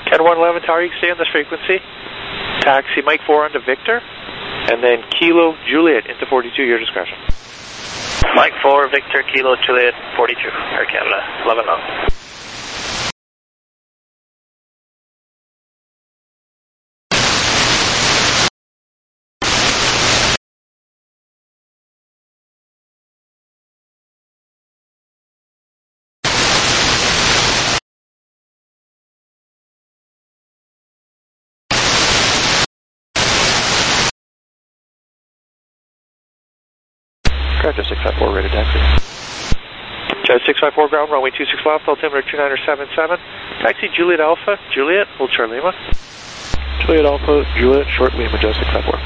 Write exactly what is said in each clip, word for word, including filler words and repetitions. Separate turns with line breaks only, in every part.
Ken one eleven Tower, you can stay on this frequency. Taxi Mike four onto Victor, and then Kilo Juliet into forty-two, your discretion.
Mike four, Victor, Kilo Juliet, forty-two, Air Canada, eleven knots.
Jet six five four, rated taxi. Jet six five four ground, runway two six left, altimeter two nine seven seven. Taxi Juliet Alpha, Juliet, hold short Lima. Juliet Alpha, Juliet, short Lima, Jet six five four.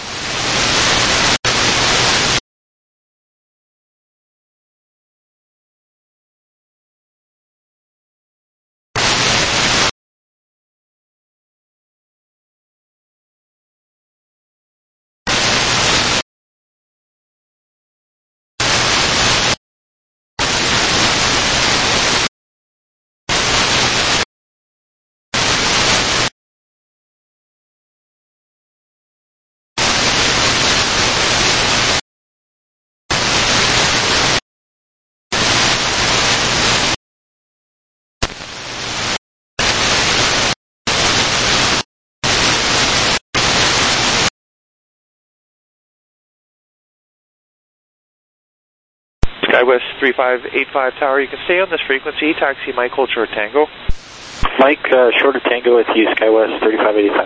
SkyWest three five eight five Tower, you can stay on this frequency. Taxi Mike, hold short Tango.
Mike, uh, shorter Tango with you, SkyWest thirty-five eighty-five.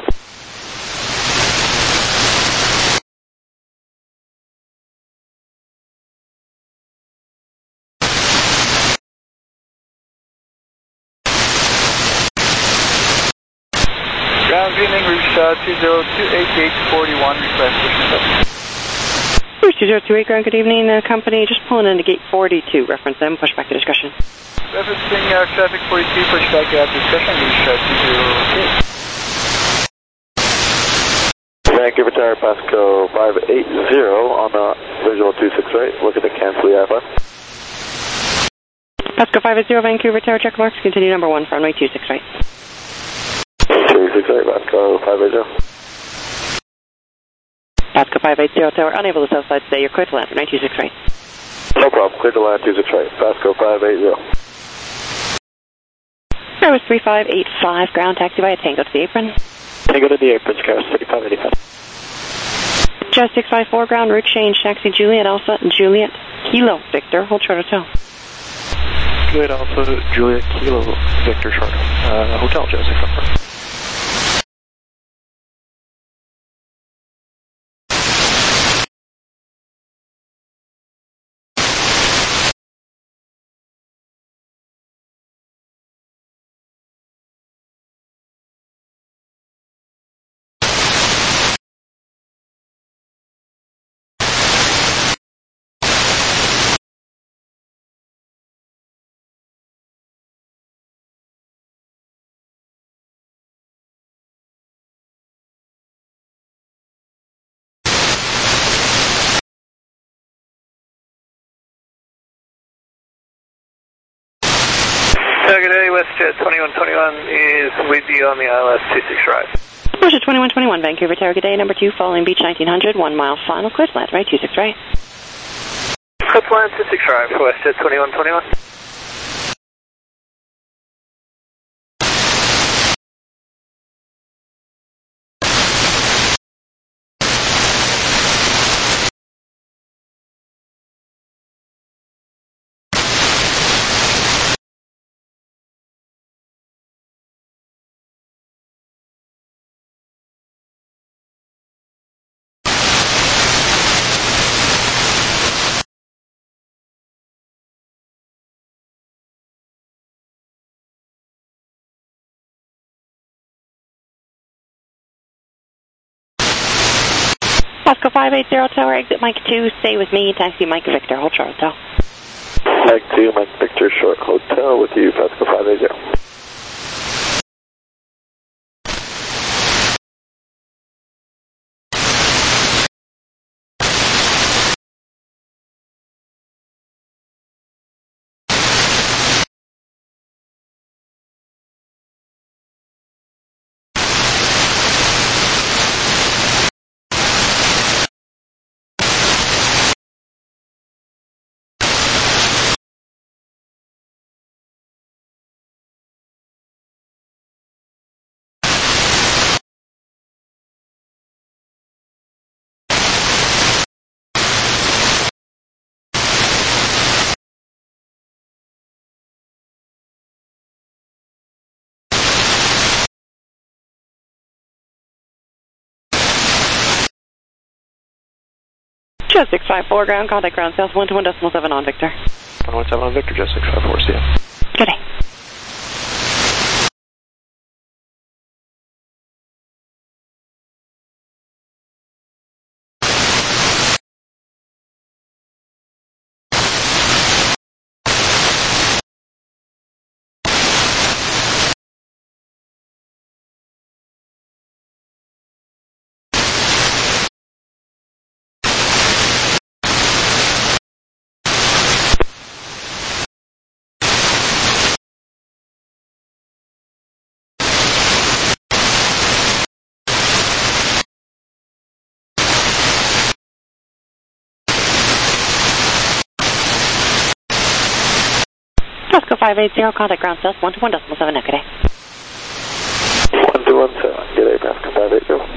Ground Green English uh, two zero two eight eight forty-one, request push
two zero two eight, ground, good evening, uh, company, just pulling into gate forty-two, reference them, push back to discussion.
Referencing uh, traffic forty-two, push back at discussion, reach uh, two zero two eight.
Vancouver Tower, Pasco five eight zero on the visual two six right, look at the cancel the I F I.
Pasco five eight zero, Vancouver Tower, check marks, continue number one, runway two six right.
two six right, Pasco five eight zero.
Pasco five eight zero Tower, unable to southside today, you're clear to land, runway two six right.
No problem, clear to land two six right, Pasco five eight zero.
Skywards three five eight five, ground taxi via Tango to the apron.
Tango to the apron, Skywards thirty-five eighty-five.
Jet six five four, ground, route change, taxi Juliet Alpha, Juliet, Kilo, Victor, hold short hotel.
Juliet Alpha, Juliet, Kilo, Victor, short, uh, hotel, Jet six five four.
Good day, WestJet twenty-one twenty-one is with you on the I L S two six right.
WestJet twenty-one twenty-one, Vancouver Tower, good day, number two, following Beach nineteen hundred, one mile final, clear to land, right, two six right.
Clear to land two six right for WestJet twenty-one twenty-one.
Pasco five eight zero Tower, exit Mike two, stay with me, taxi Mike Victor, hold short hotel.
Mike two, Mike Victor, short hotel with you, Pasco five eight zero.
Jet six five four ground, contact ground south one to one decimal seven on Victor.
one one seven on Victor, Jet six five four, see ya.
Good day. Tosco five eight zero, contact ground south one to one decimal seven, good day.
one two one seven, good day, Pasco five eight zero.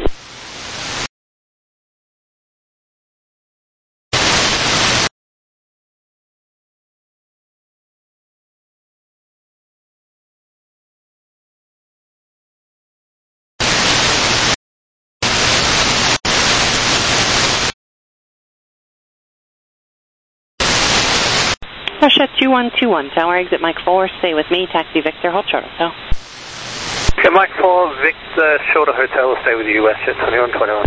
Russia two one two one, tower exit Mike four, stay with me, taxi Victor, hold short hotel.
Okay, Mike four, Victor, shorter hotel, stay with you, Westjet twenty-one twenty-one.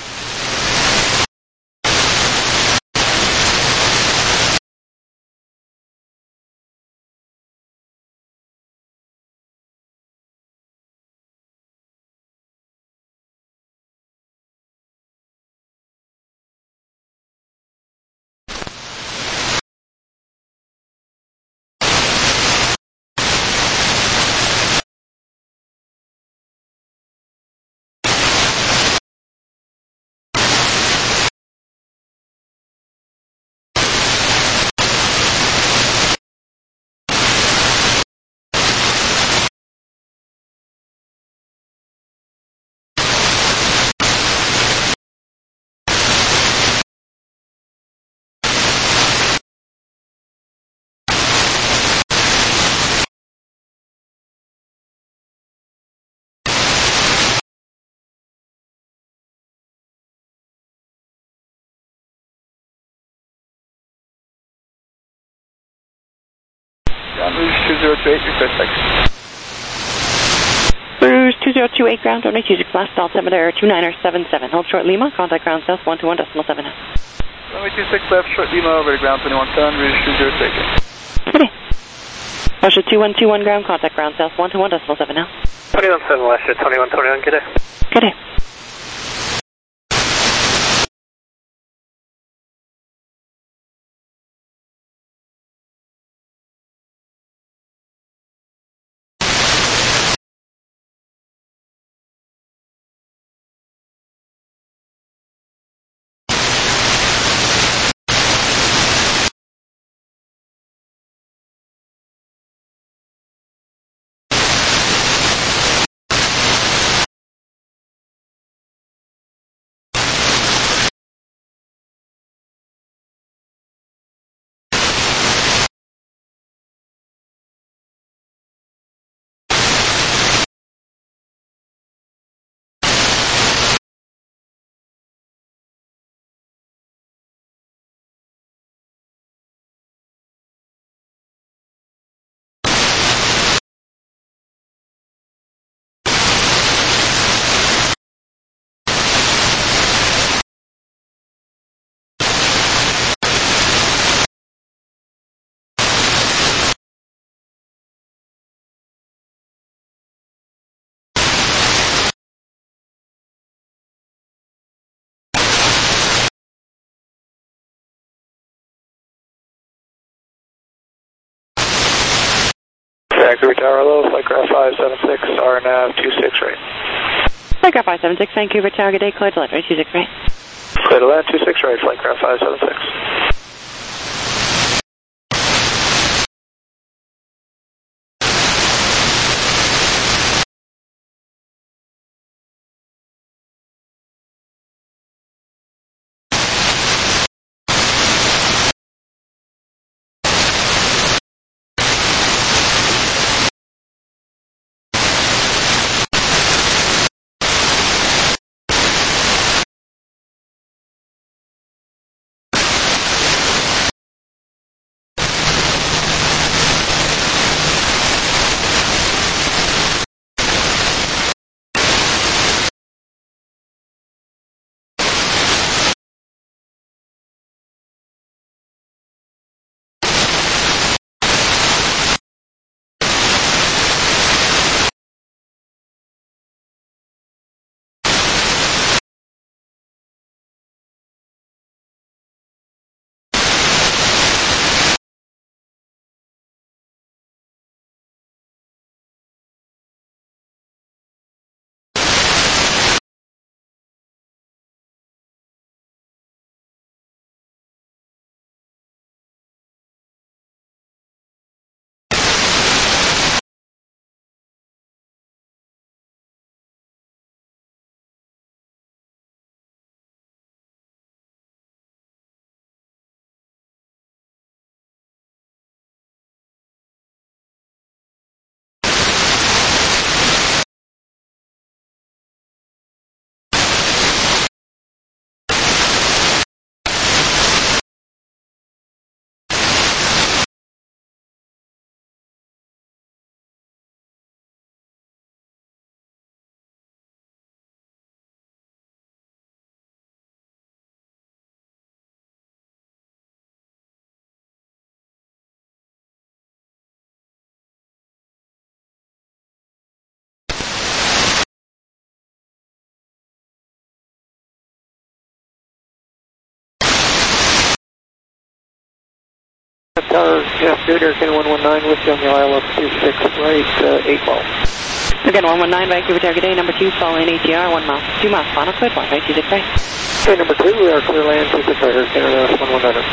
Ground Rouge two zero two eight, request taxi.
Rouge two zero two eight ground, runway two six last, altimeter two niner seven seven, hold short Lima, contact ground south one to one decimal seven.
Runway two six left, short Lima, over to ground twenty-one seven, Rouge two zero two eight.
Good day. Russia two one two one ground, contact ground south one to one decimal seven now.
twenty-one seven, Westjet twenty-one twenty-one, good day.
Good day.
Vancouver Tower Low, flight craft five seven six, R N A V two six right.
Flight craft five seven six, Vancouver Tower, good day, clear to land, two six right.
Clear to land two six right, flight craft five seven six.
Tower, yeah, Spirit Hurricane one one nine with you on the I L S two six right, uh, eight ball.
Again, one one nine, Vancouver Tower, good day, number two, following A T R, one mile, two miles, final cleared, one right, two six right.
Okay, number two, we are clear land, two six right, Hurricane uh, one one nine.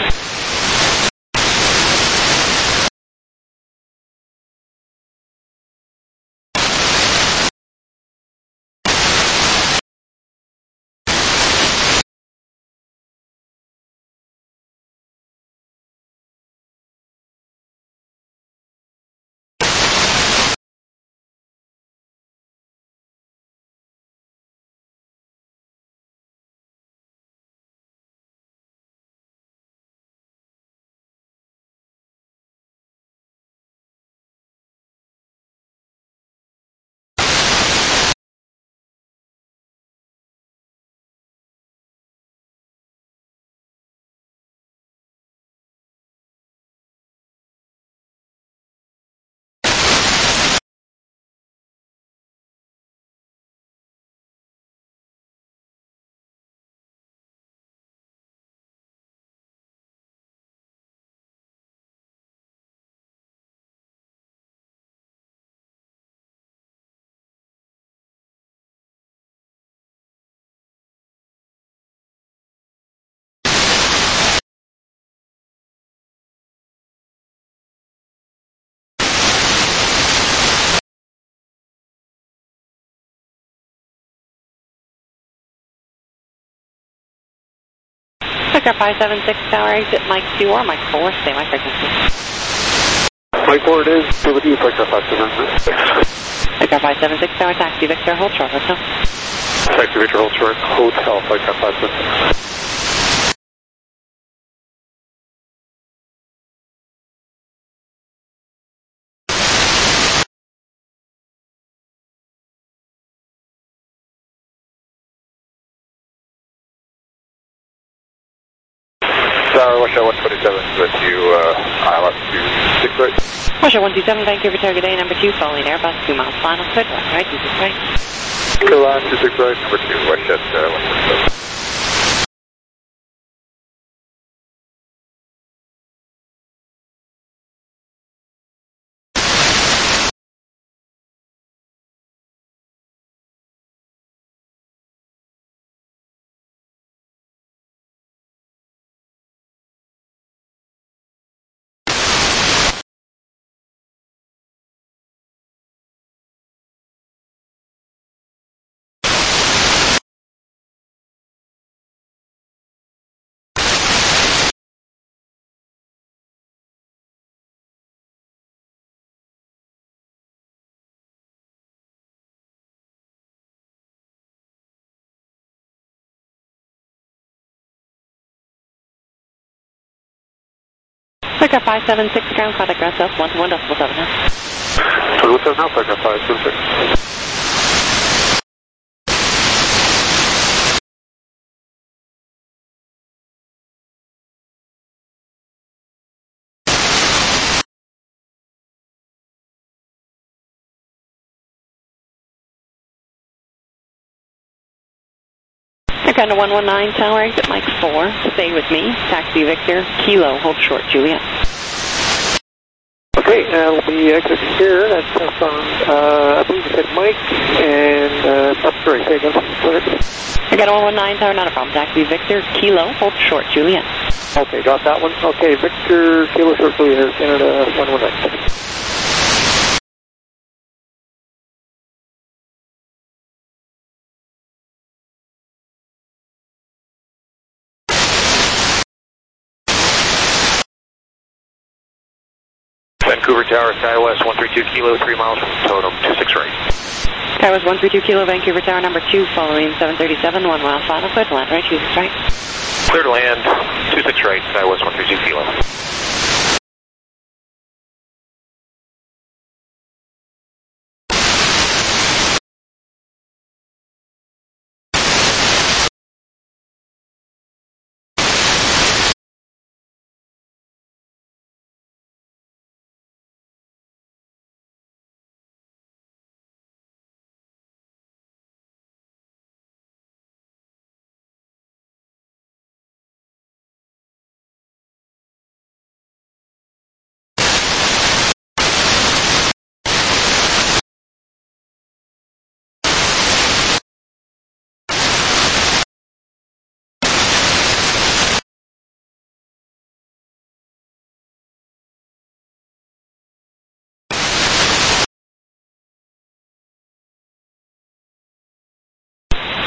Picker five seven six, Tower, exit Mike two or Mike four, stay my frequency.
Mike four it is, stay with you, Picker five seven six.
Picker five seven six, Tower, taxi Victor, hold short, hotel.
Taxi Victor, hold short, hotel, Picker five seven six. Tower, Russia one twenty-seven with you, uh, I L S two six right.
Russia one two seven, Vancouver Tower, good day, number two, following Airbus, two miles, final cleared, one right, two six right.
Clear line, two six right, number two, Westjet, uh, one twenty-seven.
Picker five seven six, ground contact ground south, one to one decimal seven now.
So what's that now, Picker five seven six?
Picker one one nine, Tower, exit Mike four, stay with me, taxi Victor, Kilo, hold short, Juliet.
Okay, uh, we'll be exiting here. That's uh, from, uh, I believe you said Mike, and, uh, oh, sorry, say again. Go ahead.
I got one one nine, Tower, not a problem. Taxi Victor, Kilo, hold short, Juliet.
Okay, got that one. Okay, Victor, Kilo, short, Juliet, Canada, one one nine.
Vancouver Tower, SkyWest one three two Kilo, three miles from Totem, two six right.
SkyWest one three two Kilo, Vancouver Tower, number two, following seven thirty-seven, one mile, final cleared, land right, two six right.
Clear to land, two six right, SkyWest one three two Kilo.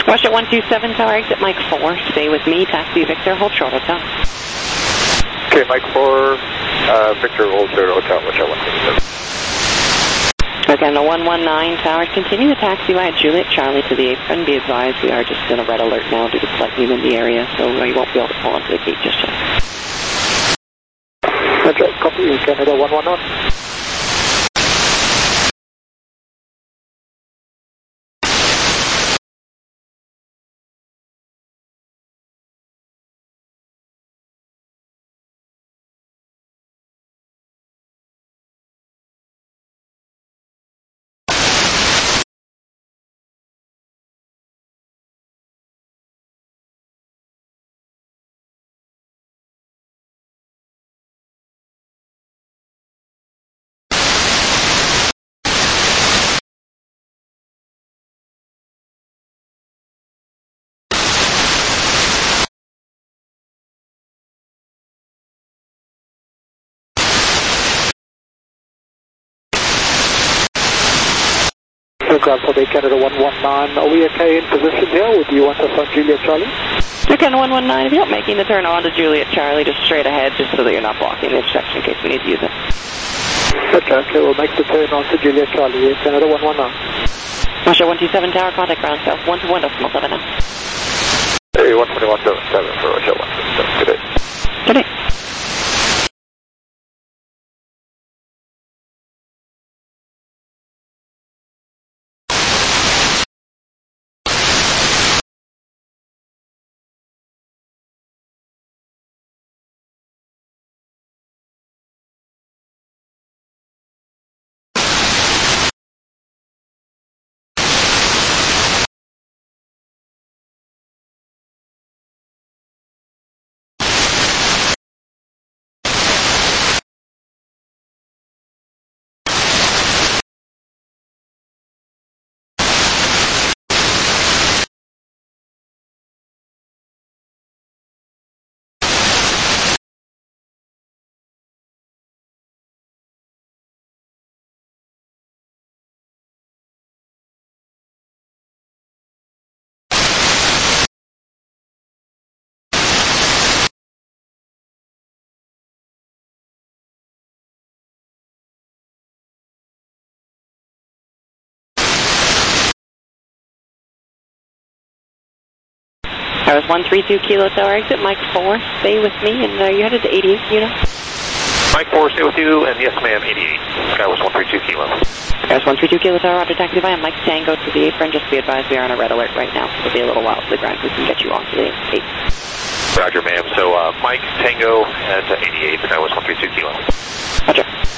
Russia one two seven, tower exit Mike four. Stay with me, taxi Victor, hold short hotel.
Okay, Mike four, uh, Victor, hold short hotel, Russia one two seven.
Again, the one one nine, tower, continue the taxi via Juliet Charlie to the apron. Be advised, we are just in a red alert now due to slight humidity area, so we won't be able to pull onto the gate just yet.
Roger, copy, Canada one one one. Ground for Canada one one nine, are we okay in position here, or do you want us on Juliet Charlie?
Again, one one nine, if you're not making the turn on to Juliet Charlie, just straight ahead, just so that you're not blocking the intersection in case we need to use it.
Okay, okay, we'll make the turn on to Juliet Charlie, Canada one one nine.
Russia one two seven, tower, contact ground south, one two one decimal seven now.
Hey, one twenty-one seven seven for Russia one two seven, good day.
Good day. That was one three two Kilo Tower exit, Mike four, stay with me, and uh, you're headed to eighty-eight, you know?
Mike four, stay with you, and yes ma'am, eighty-eight. Sky was one three two Kilo.
There's one three two Kilo Tower, Roger, taxi via Mike Tango to the apron. Just be advised we are on a red alert right now. It'll be a little while to the ground. We can get you off to the eight.
Roger, ma'am. So, uh, Mike Tango at eighty-eight, Sky was one three two Kilo.
Roger.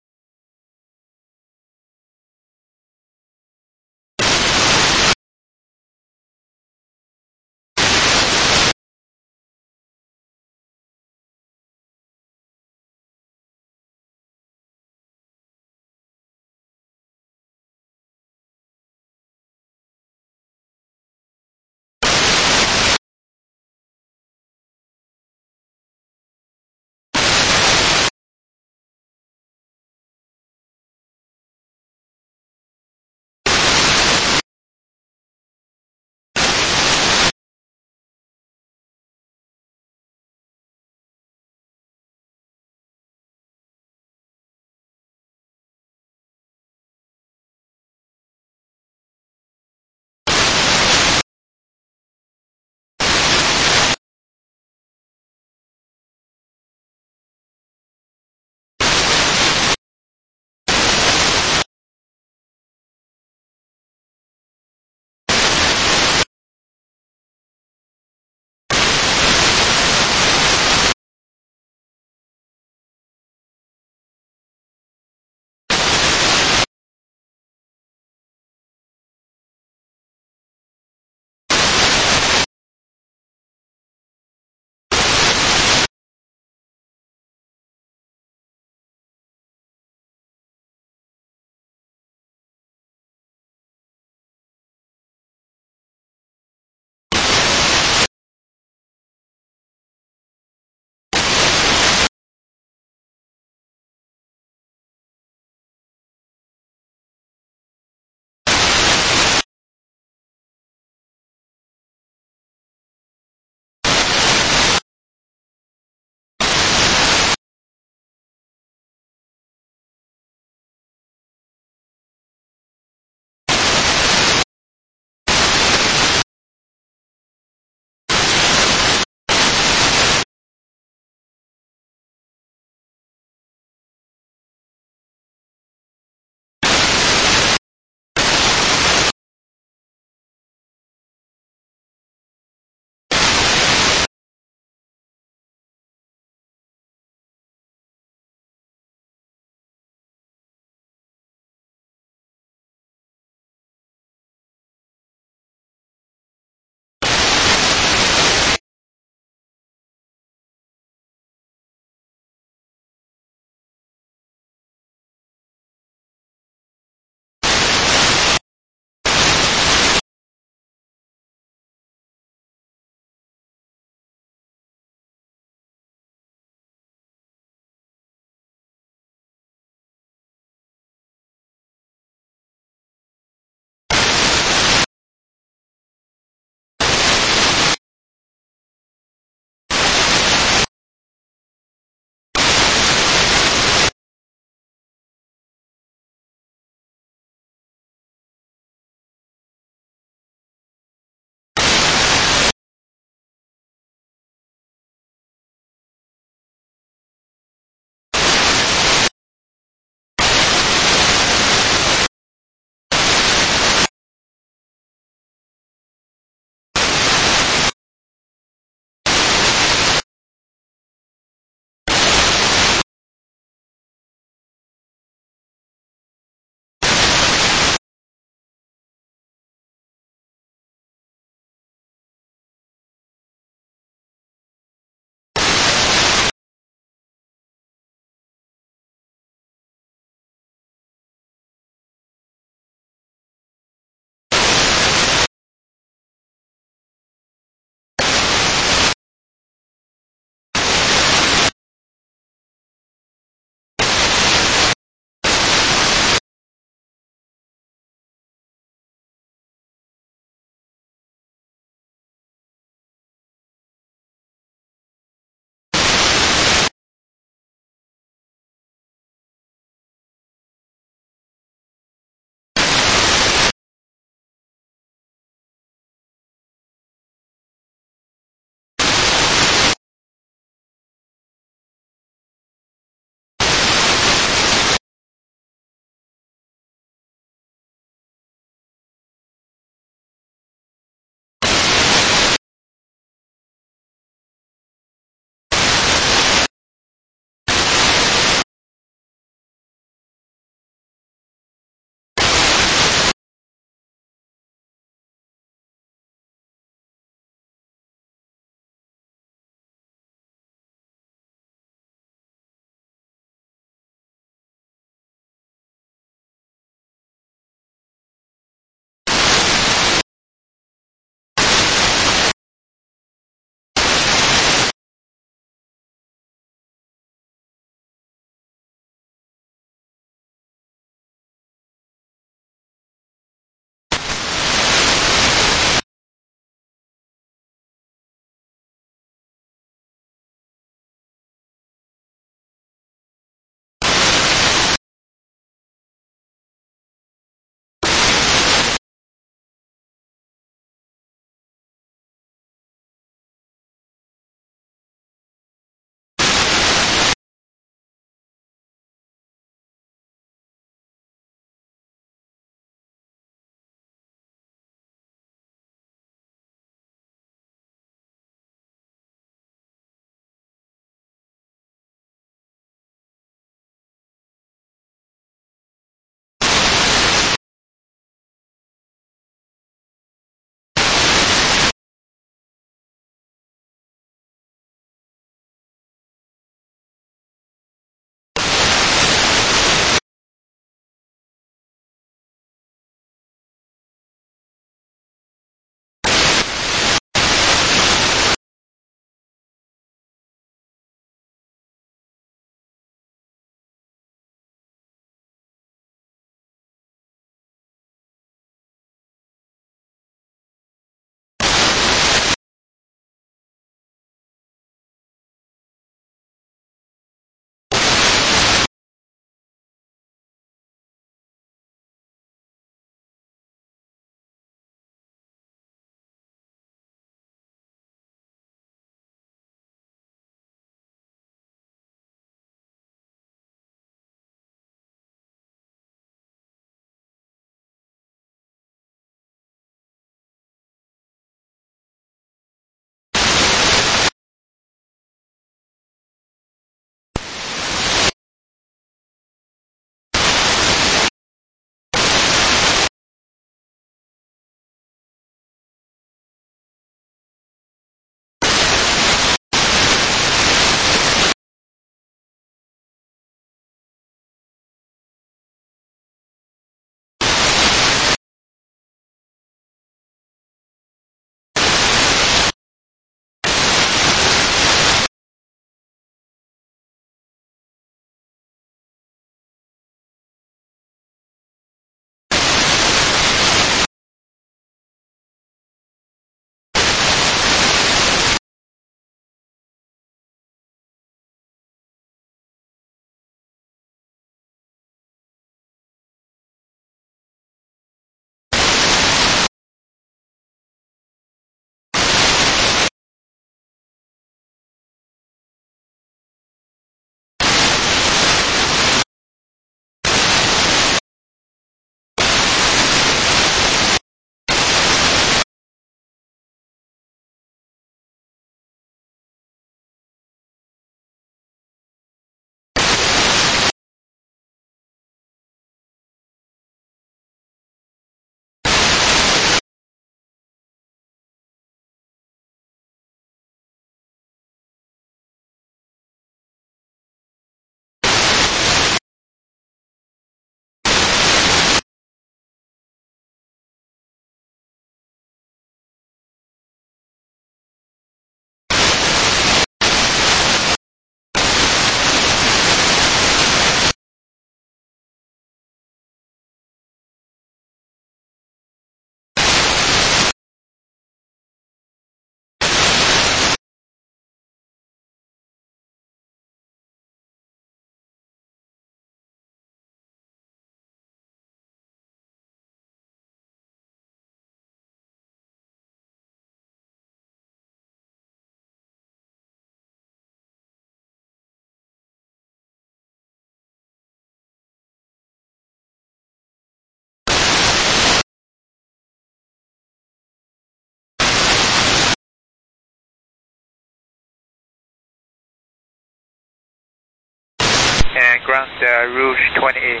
and ground uh, Rouge twenty-eight.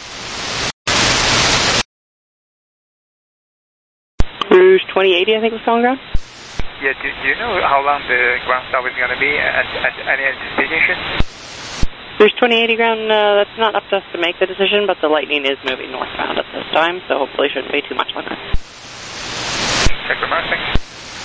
Rouge twenty eighty, I think was calling ground.
Yeah, do, do you know how long the ground stop is going to be at, at any anticipation?
Rouge twenty eighty ground, uh, that's not up to us to make the decision, but the Lightning is moving northbound at this time, so hopefully shouldn't be too much longer.
Check for Mustang.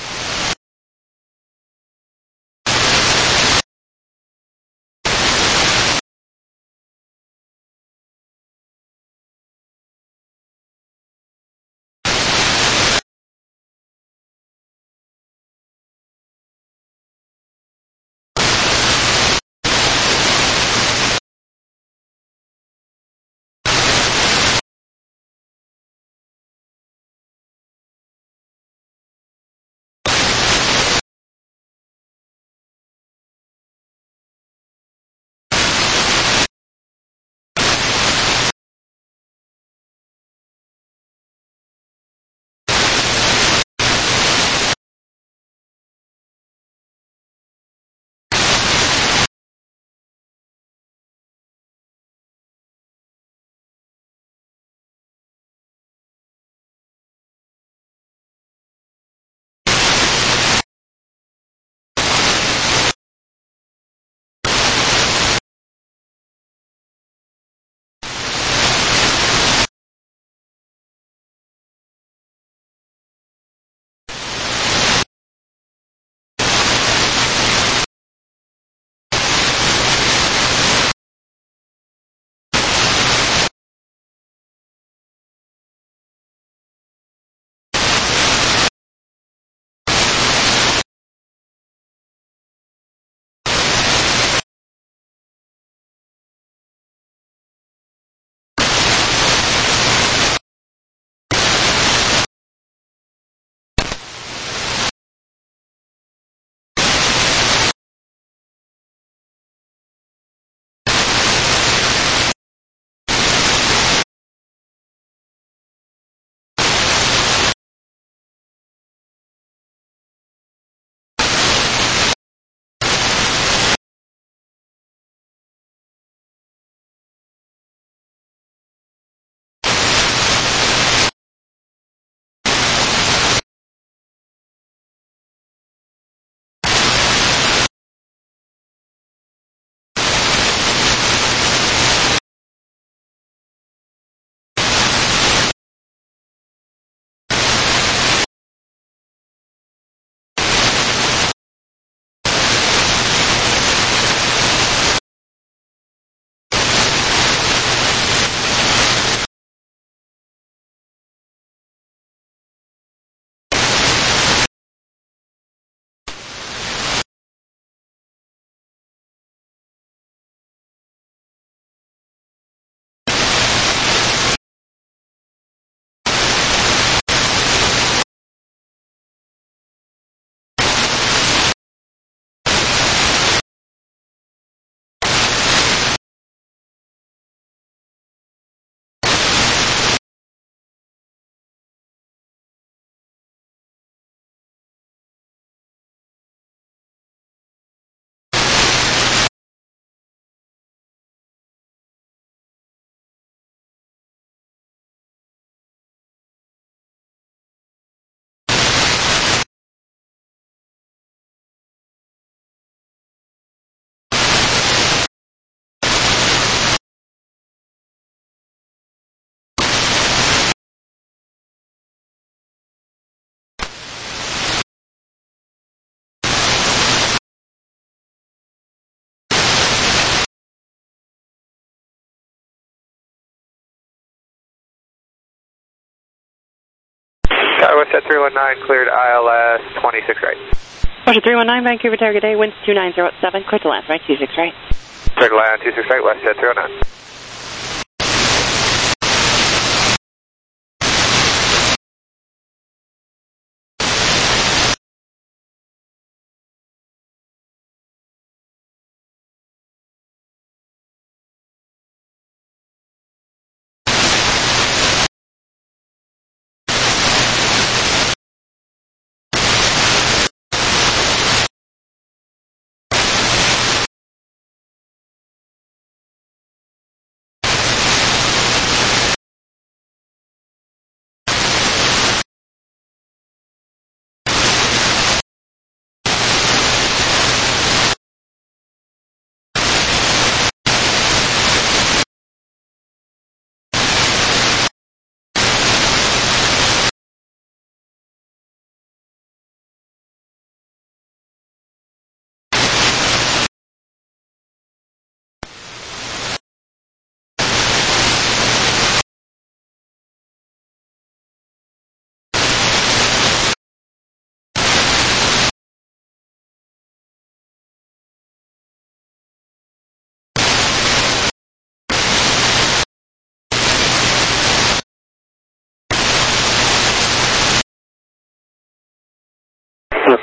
West at three one nine, cleared I L S twenty-six right.
Roger, three one nine, Vancouver Target A, winds two nine zero at seven, clear to land, right, two six right.
Clear to land, two six right, West at three one nine.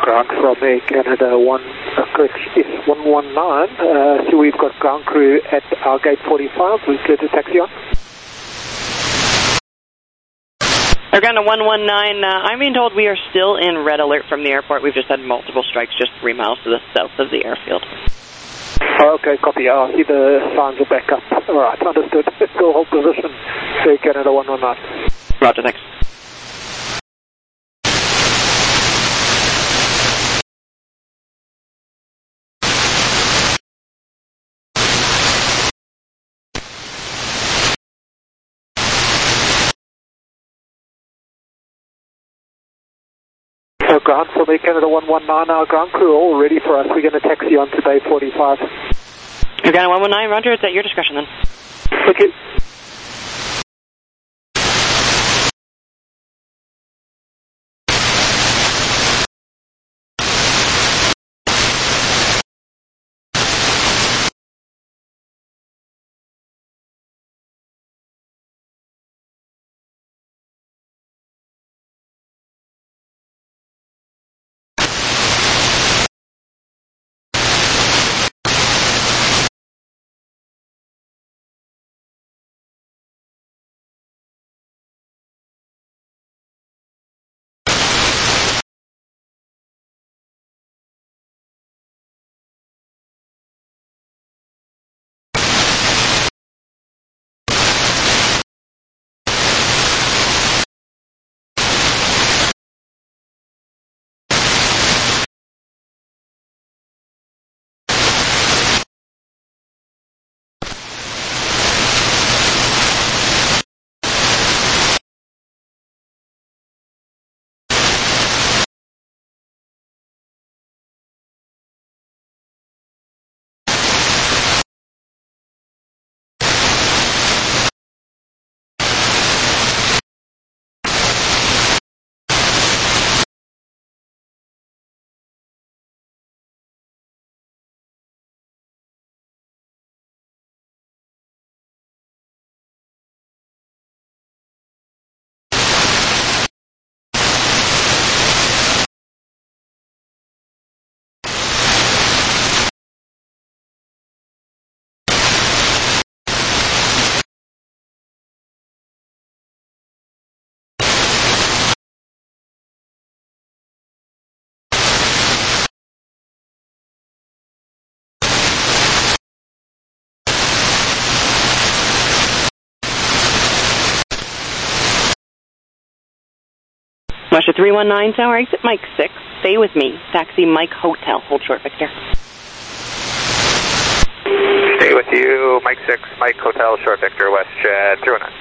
ground from Air Canada one, uh, correct, is one one nine. Uh, so we've got ground crew at our gate forty-five. We're clear to taxi on.
Air Canada one one nine, uh, I'm being told we are still in red alert from the airport. We've just had multiple strikes just three miles to the south of the airfield.
Okay, copy. I see the signs are back up. All right, understood. Still hold position. Air Canada one one nine.
Roger, thanks.
So ground from Air Canada one one nine, our ground crew all ready for us. We're going to taxi on to Bay forty-five.
Air Canada one one nine, roger, it's at your discretion then.
Thank you.
Russia three one nine, tower exit Mike six. Stay with me. Taxi Mike Hotel. Hold short, Victor.
Stay with you, Mike six, Mike Hotel, short Victor, West Jet three one nine.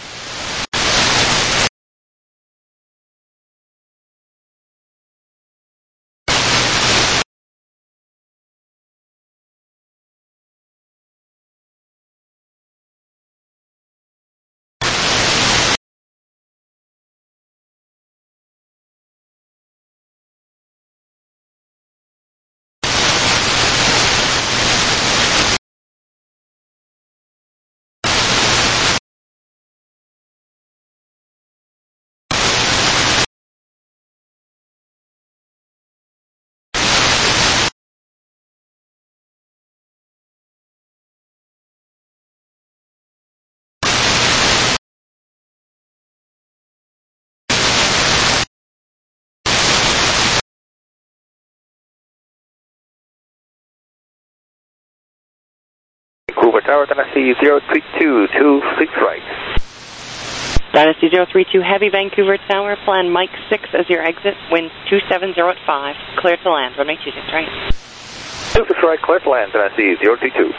Vancouver Tower, Dynasty zero three two, two six right.
Dynasty zero three two Heavy, Vancouver Tower. Plan Mike six as your exit. Wind two seven zero at five. Clear to land. Runway two six right.
two six right, clear to land, Dynasty zero three two.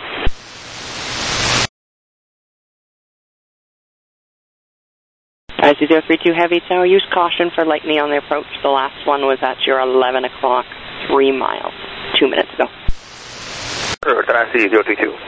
Dynasty zero three two Heavy Tower. Use caution for lightning on the approach. The last one was at your eleven o'clock, three miles, two minutes ago.
Dynasty zero three two.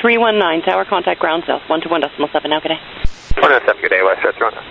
three one nine, tower contact ground south, one two one decimal seven now, good day.
one oh seven, good day, West Toronto.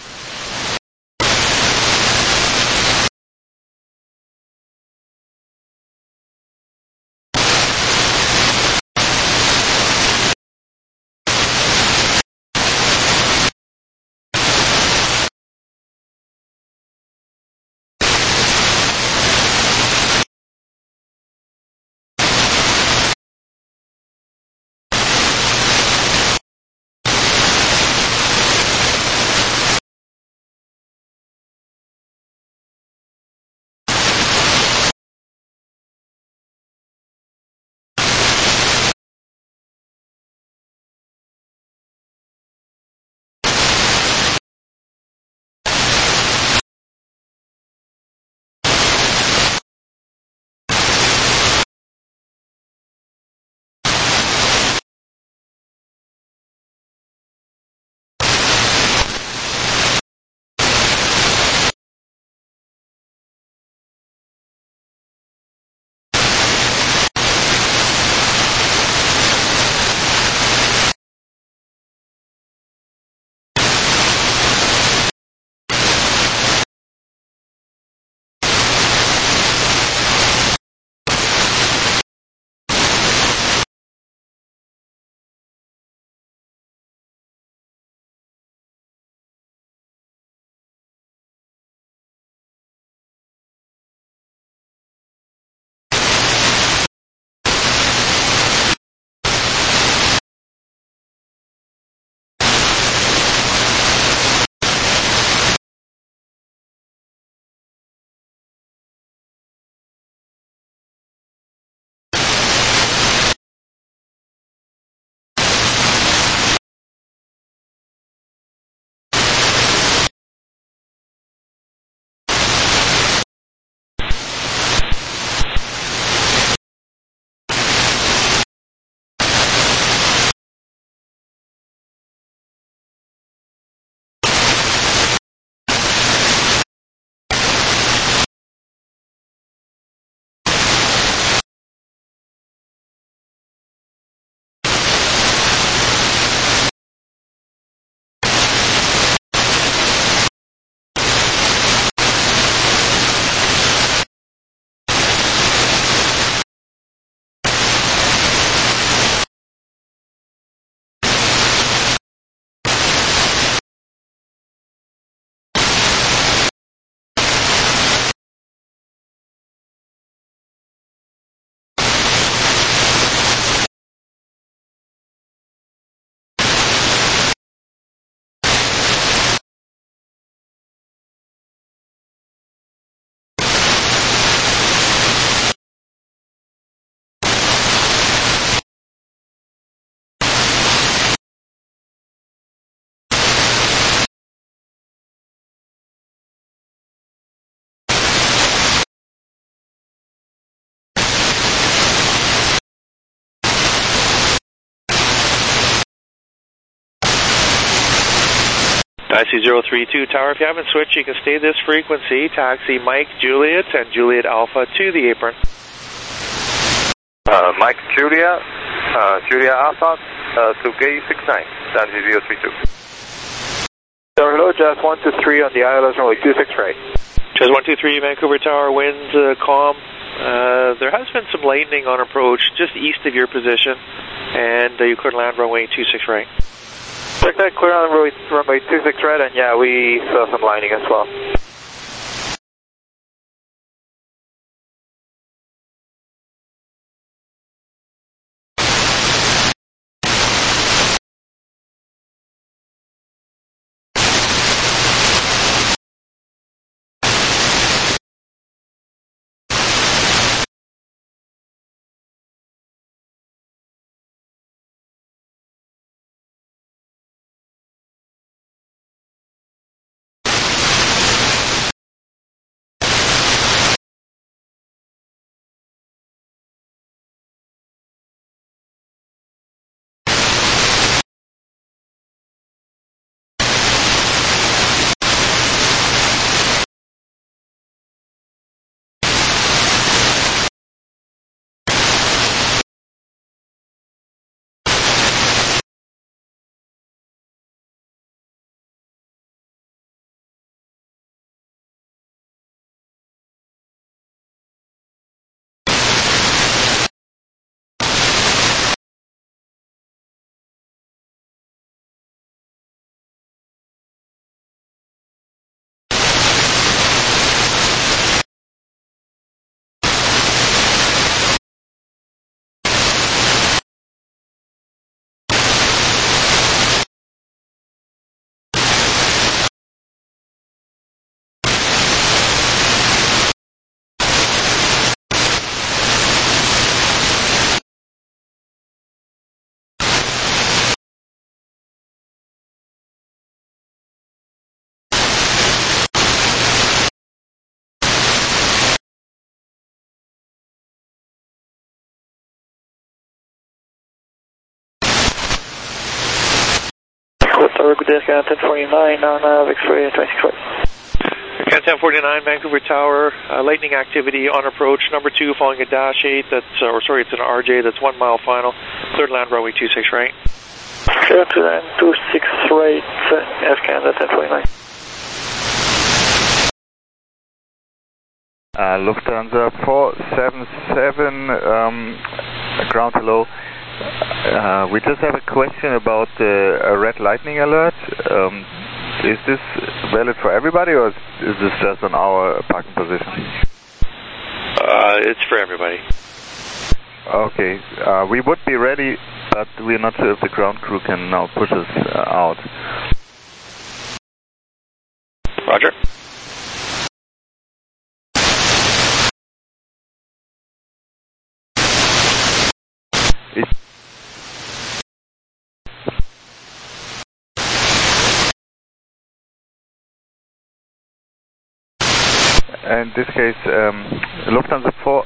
Taxi zero three two Tower, if you haven't switched, you can stay this frequency. Taxi Mike Juliet and Juliet Alpha to the apron.
Uh, Mike Julia, uh, Julia Alpha, uh, to gate six nine, Taxi zero three two.
Tower, hello, Jazz one two three on the I L S runway two six right.
Jazz one two three, Vancouver Tower, wind uh, calm. Uh, there has been some lightning on approach just east of your position, and uh, you could land runway two six right.
Check that, clear on runway, runway two six right, and yeah, we saw some lightning as well. four, good day, Skyline ten forty-nine on uh, Victoria twenty-six right.
Skyline ten forty-nine, Vancouver Tower, uh, lightning activity on approach, number two following a dash eight, that's, uh, or sorry, it's an R J, that's one mile final, cleared land runway two six right.
Clear to land two six right, uh, Air Canada ten forty-nine.
Uh, Lufthansa four seven seven, um, ground hello. Uh, we just have a question about the uh, red lightning alert. Um, is this valid for everybody, or is this just on our parking position?
Uh, it's for everybody.
Okay, uh, we would be ready, but we're not sure if the ground crew can now push us uh, out.
Roger.
It In this case, um, Lufthansa four.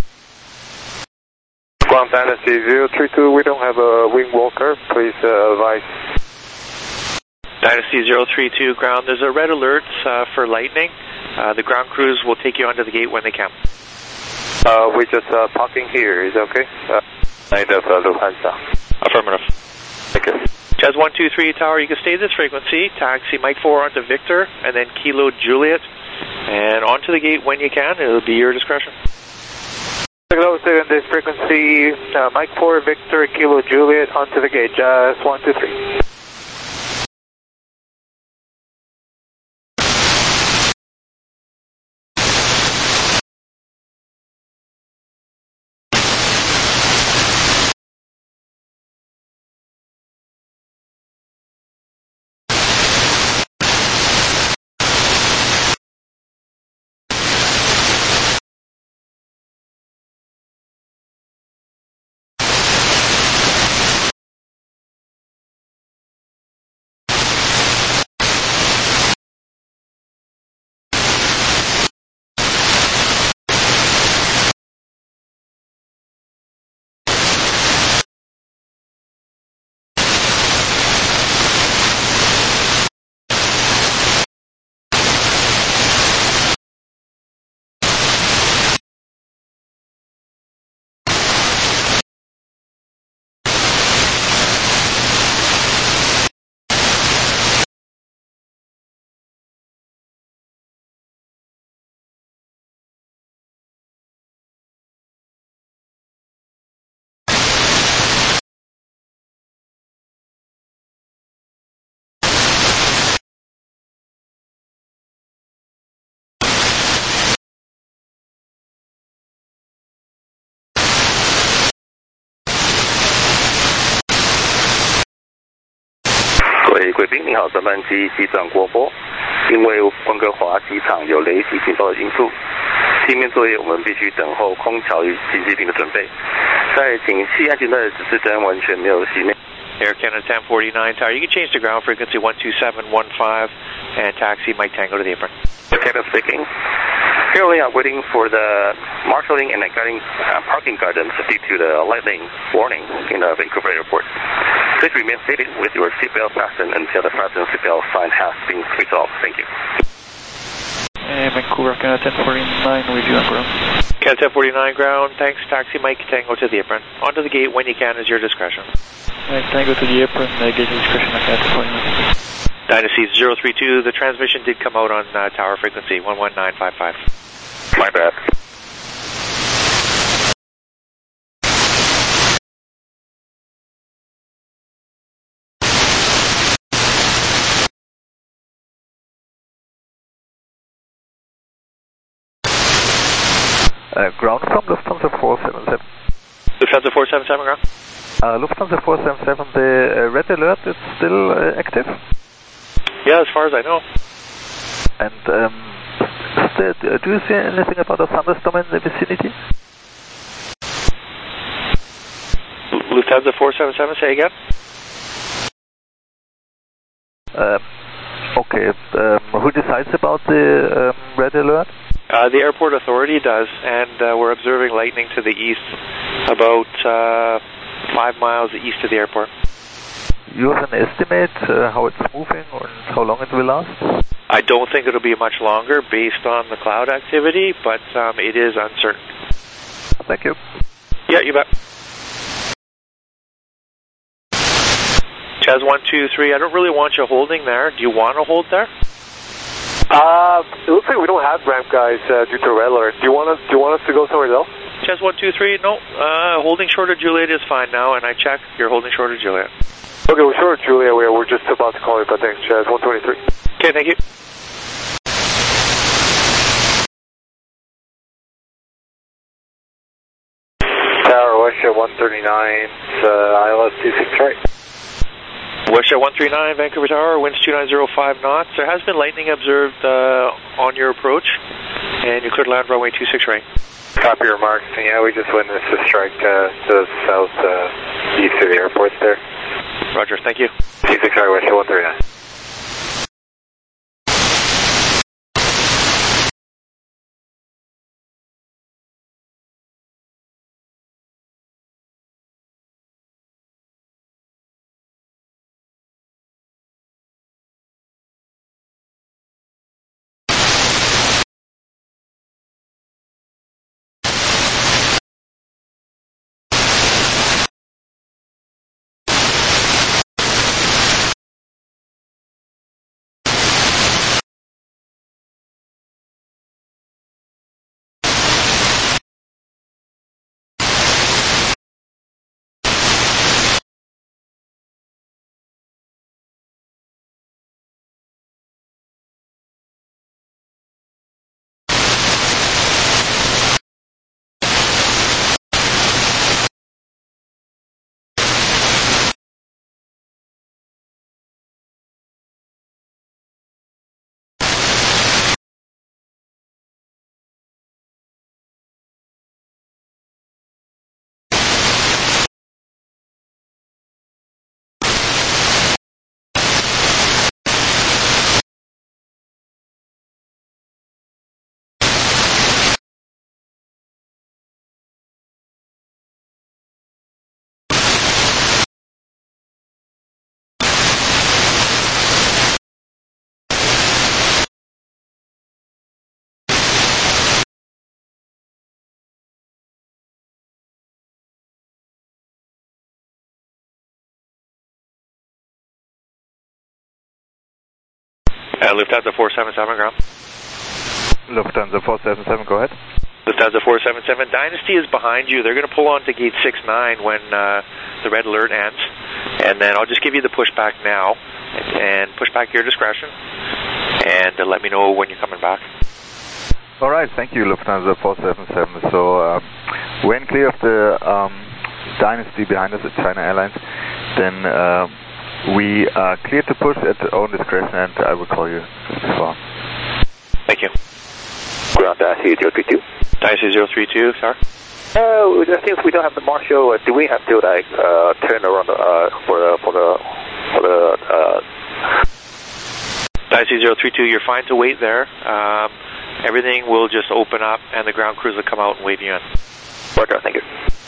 Ground Dynasty zero three two, we don't have a wing walker, please uh, advise.
Dynasty zero three two ground, there's a red alert uh, for lightning. Uh, the ground crews will take you onto the gate when they can.
Uh, we're just uh, parking here, is that okay? Uh, Night of uh, Lufthansa.
Affirmative.
Thank you.
Jazz one two three Tower, you can stay this frequency, taxi Mike four onto Victor, and then Kilo Juliet, and onto the gate when you can. It'll be your discretion.
Hello, stay on this frequency, uh, Mike four, Victor, Kilo Juliet, onto the gate, Jazz one two three.
各位贵宾，你好，本班机机长国波，因为温哥华机场有雷击警报的因素，地面作业我们必须等候空调与紧急艇的准备。在警系安全带的指示灯完全没有熄灭。
Air Canada ten forty-nine Tower, you can change to ground frequency one two seven one five and taxi Mike Tango to the apron.
Canada speaking. Currently, I'm waiting for the marshalling and guiding uh, parking guidance due to the lightning warning in the Vancouver airport. Please remain seated with your seatbelt fastened until the fasten seatbelt sign has been resolved. Thank you.
Hey, Vancouver, Canada ten forty-nine with you on ground.
Canada ten forty-nine ground, thanks, taxi Mike Tango to the apron. Onto the gate when you can is your discretion.
Mike Tango to the apron, uh, gate discretion on Canada ten forty-nine.
Dynasty zero three two, the transmission did come out on uh, tower frequency one one nine five five.
My bad.
Uh, ground from Lufthansa four seven seven.
Lufthansa four seven seven ground?
Uh, Lufthansa four seven seven, the uh, red alert is still uh, active?
Yeah, as far as I know.
And um, there, do you see anything about a thunderstorm in the vicinity?
Lufthansa four seven seven, say again?
Um, okay, um, who decides about the um, red alert?
Uh, the airport authority does, and uh, we're observing lightning to the east, about uh, five miles east of the airport.
you have an estimate uh, how it's moving or how long it will last?
I don't think it'll be much longer based on the cloud activity, but um, it is uncertain.
Thank you.
Yeah, you bet. Chaz one two three, I don't really want you holding there. Do you want to hold there?
Uh, it looks like we don't have ramp guys uh, due to red alert. Do you want us? Do you want us to go somewhere else?
Chaz one two three, no. Uh, holding short of Juliet is fine now, and I checked. You're holding short of Juliet.
Okay, we're short of Juliet. We're we're just about to call you, but thanks, Chaz one twenty three.
Okay, thank you.
Tower Westjet one thirty-nine, uh, I L S two six right.
Westjet one three nine, Vancouver Tower, winds two nine zero five knots. There has been lightning observed uh, on your approach, and you could land runway two six right.
Copy your remarks. Yeah, we just witnessed a strike uh, to the south uh, east of the airport there.
Roger, thank you.
two six right, Westjet one thirty-nine.
Uh, Lufthansa four seven seven, ground.
Lufthansa four seven seven, go ahead.
Lufthansa four seven seven, Dynasty is behind you. They're going to pull on to gate six nine when uh, the red alert ends. And then I'll just give you the pushback now and push back your discretion. And uh, let me know when you're coming back.
All right, thank you, Lufthansa four seven seven. So uh, when clear of the um, Dynasty behind us at China Airlines, then uh, we are clear to push at our own discretion, and I will call you before.
Thank you.
Ground Dynasty zero three two.
Dynasty zero three two, sorry.
Uh, since we don't have the marshal, uh, do we have to like uh, turn around uh, for the for the for the? Uh...
Dynasty zero three two, you're fine to wait there. Um, everything will just open up, and the ground crews will come out and wave you in.
Roger, thank you.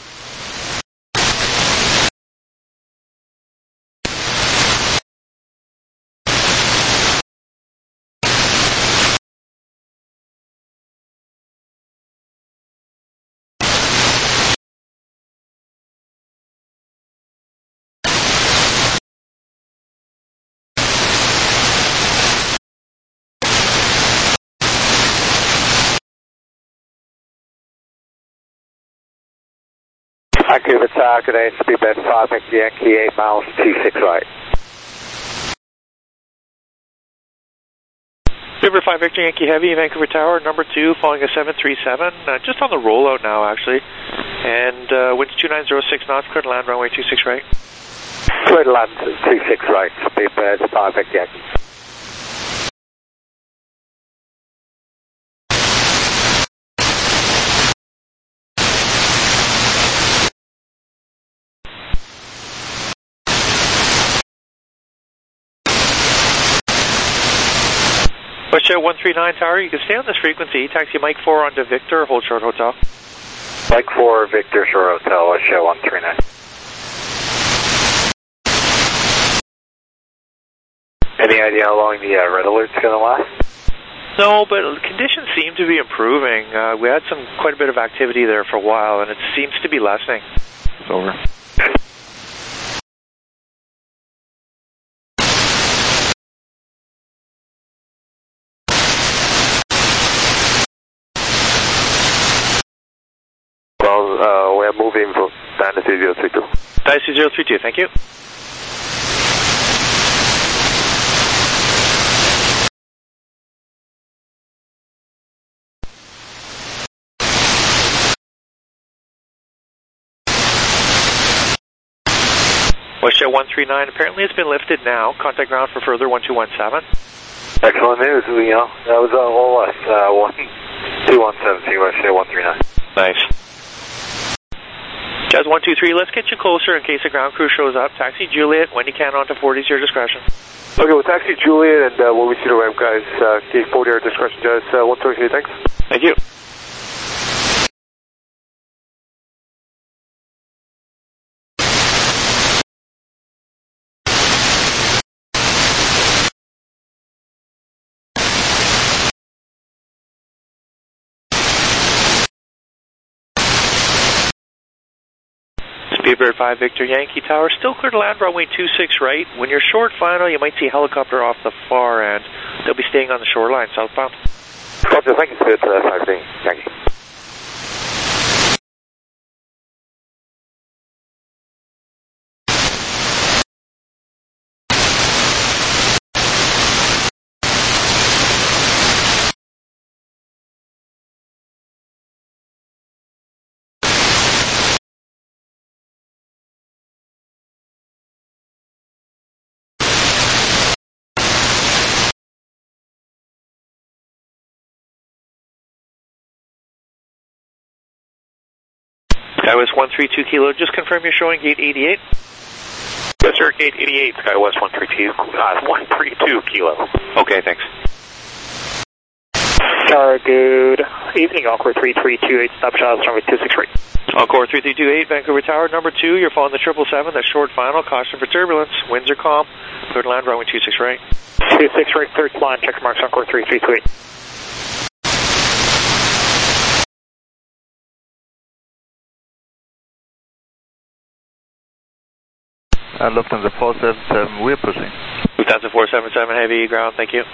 Vancouver Tower, good day, speedbed five, Yankee eight miles, two six right.
River five Victor Yankee Heavy, Vancouver Tower, number two, following a seven three seven, uh, just on the rollout now actually. And uh, winds two nine zero six knots, clear to land runway two six right.
Clear to land two six right, speedbed five Yankee.
Westjet one three nine Tower, you can stay on this frequency. Taxi Mike four onto Victor, hold short hotel.
Mike four, Victor, short hotel, Westjet one three nine. Any idea how long the uh, red alert's going to last?
No, but conditions seem to be improving. Uh, we had some quite a bit of activity there for a while, and it seems to be lessening. It's over.
Well, uh, we're moving from Dynasty zero three two.
Dynasty zero three two, thank you. WestJet one three nine apparently has been lifted now. Contact ground for further one two one seven.
Excellent news, we, uh, that was uh, all us, uh, one two one seven, WestJet one three nine.
Nice. Jazz one two three, let's get you closer in case the ground crew shows up. Taxi Juliet, when you can, onto forty is your discretion.
Okay, well, taxi Juliet, and uh, when we see the ramp, guys, uh, gate forty, our discretion, Jazz uh, one two three, thanks.
Thank you. Speedbird five Victor Yankee Tower, still clear to land runway two six right. When you're short final, you might see a helicopter off the far end. They'll be staying on the shoreline southbound.
Roger, thank you, Spirit uh, five D. Thank you.
Skywest one three two Kilo, just confirm you're showing gate eighty-eight.
Yes, sir, gate eighty-eight, Skywest one three two, uh, one three two Kilo.
Okay, thanks.
Tower, good evening, Encore three three two eight, stop shots, runway two six right.
Encore three three two eight, Vancouver Tower, number two, you're following the triple seven, the short final, caution for turbulence, winds are calm, clear to land, runway two six right.
two six right, third line, check marks, Encore three three two eight.
Uh, Lufthansa four seven seven, we're pushing.
Lufthansa four seven seven, heavy ground, thank you.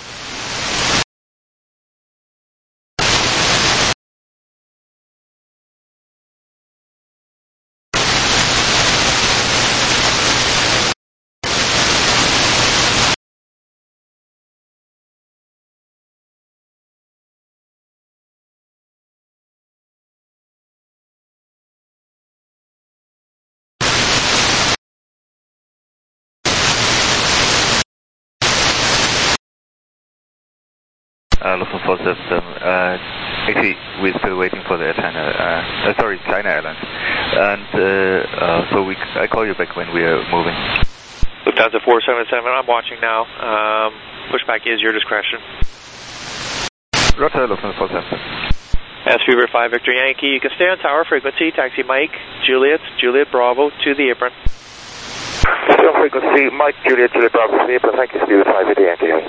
Uh, Lufthansa four seven seven, uh, actually, we're still waiting for the Air China, uh, uh, sorry, China Airlines. And uh, uh, so we, I call you back when we are moving.
Lufthansa four seven seven, I'm watching now. Um, pushback is your discretion.
Roger, Lufthansa four seven seven.
S Fever five Victor Yankee, you can stay on tower frequency, taxi Mike, Juliet, Juliet Bravo to the apron.
Still frequency, Mike, Juliet, Juliet Bravo to the apron, thank you, Spirit five D, Yankee.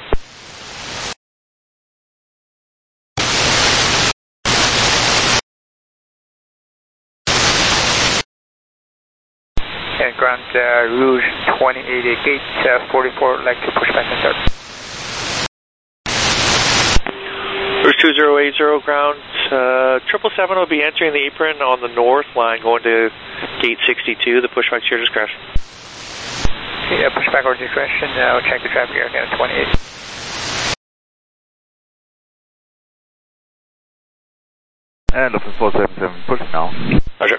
And ground uh, Rouge twenty eighty, gate uh, forty-four, like to push back and start.
Rouge two zero eight zero ground, uh, triple seven will be entering the apron on the north line, going to gate sixty-two, the pushback's your discretion.
Yeah, pushback or discretion, uh, we'll check the traffic here again at twenty-eight.
And Lufthansa four seven seven, pushing now.
Roger.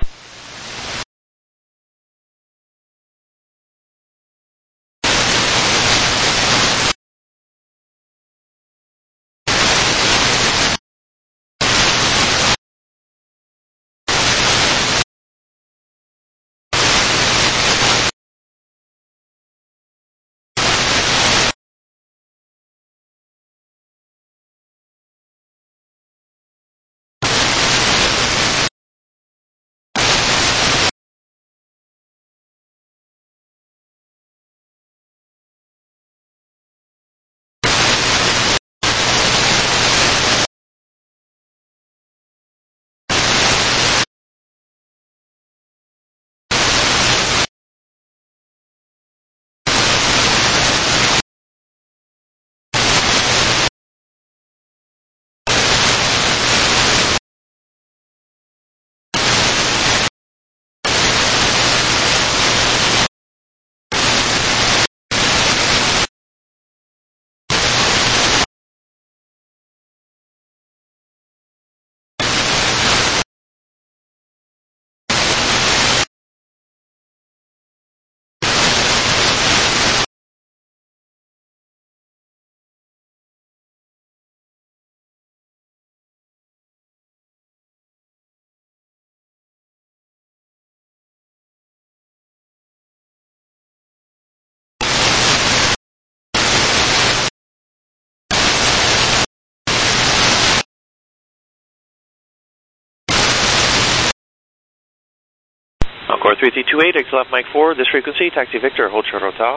Core three three two eight, exit left Mike four, this frequency, taxi Victor, hold short hotel.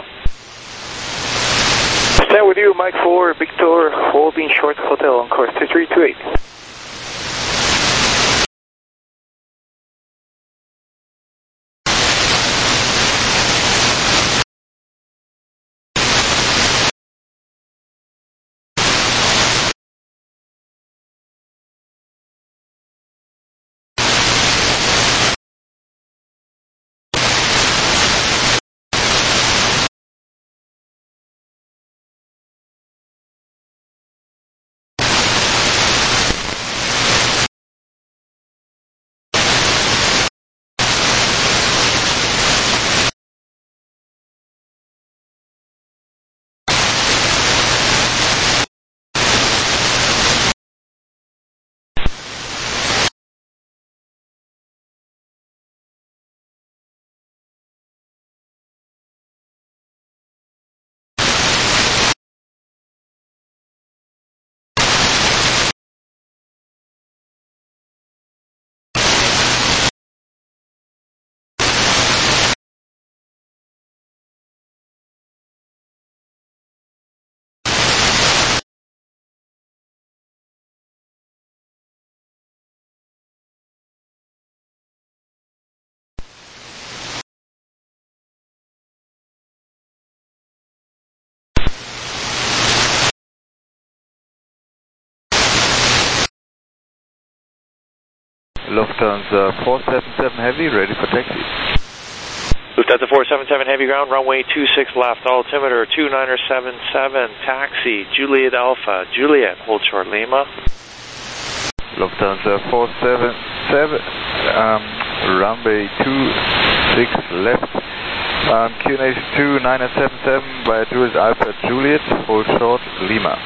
Stand with you, Mike four, Victor, holding short hotel on course three three two eight.
Lufthansa four seven seven Heavy, ready for taxi.
Lufthansa four seven seven Heavy ground, runway two six left, altimeter two niner seven seven, taxi, Juliet Alpha, Juliet, hold short Lima.
Lufthansa four seven seven, um, runway two six left, um, Q N H two niner seven seven by Juliet Alpha, Juliet, hold short Lima.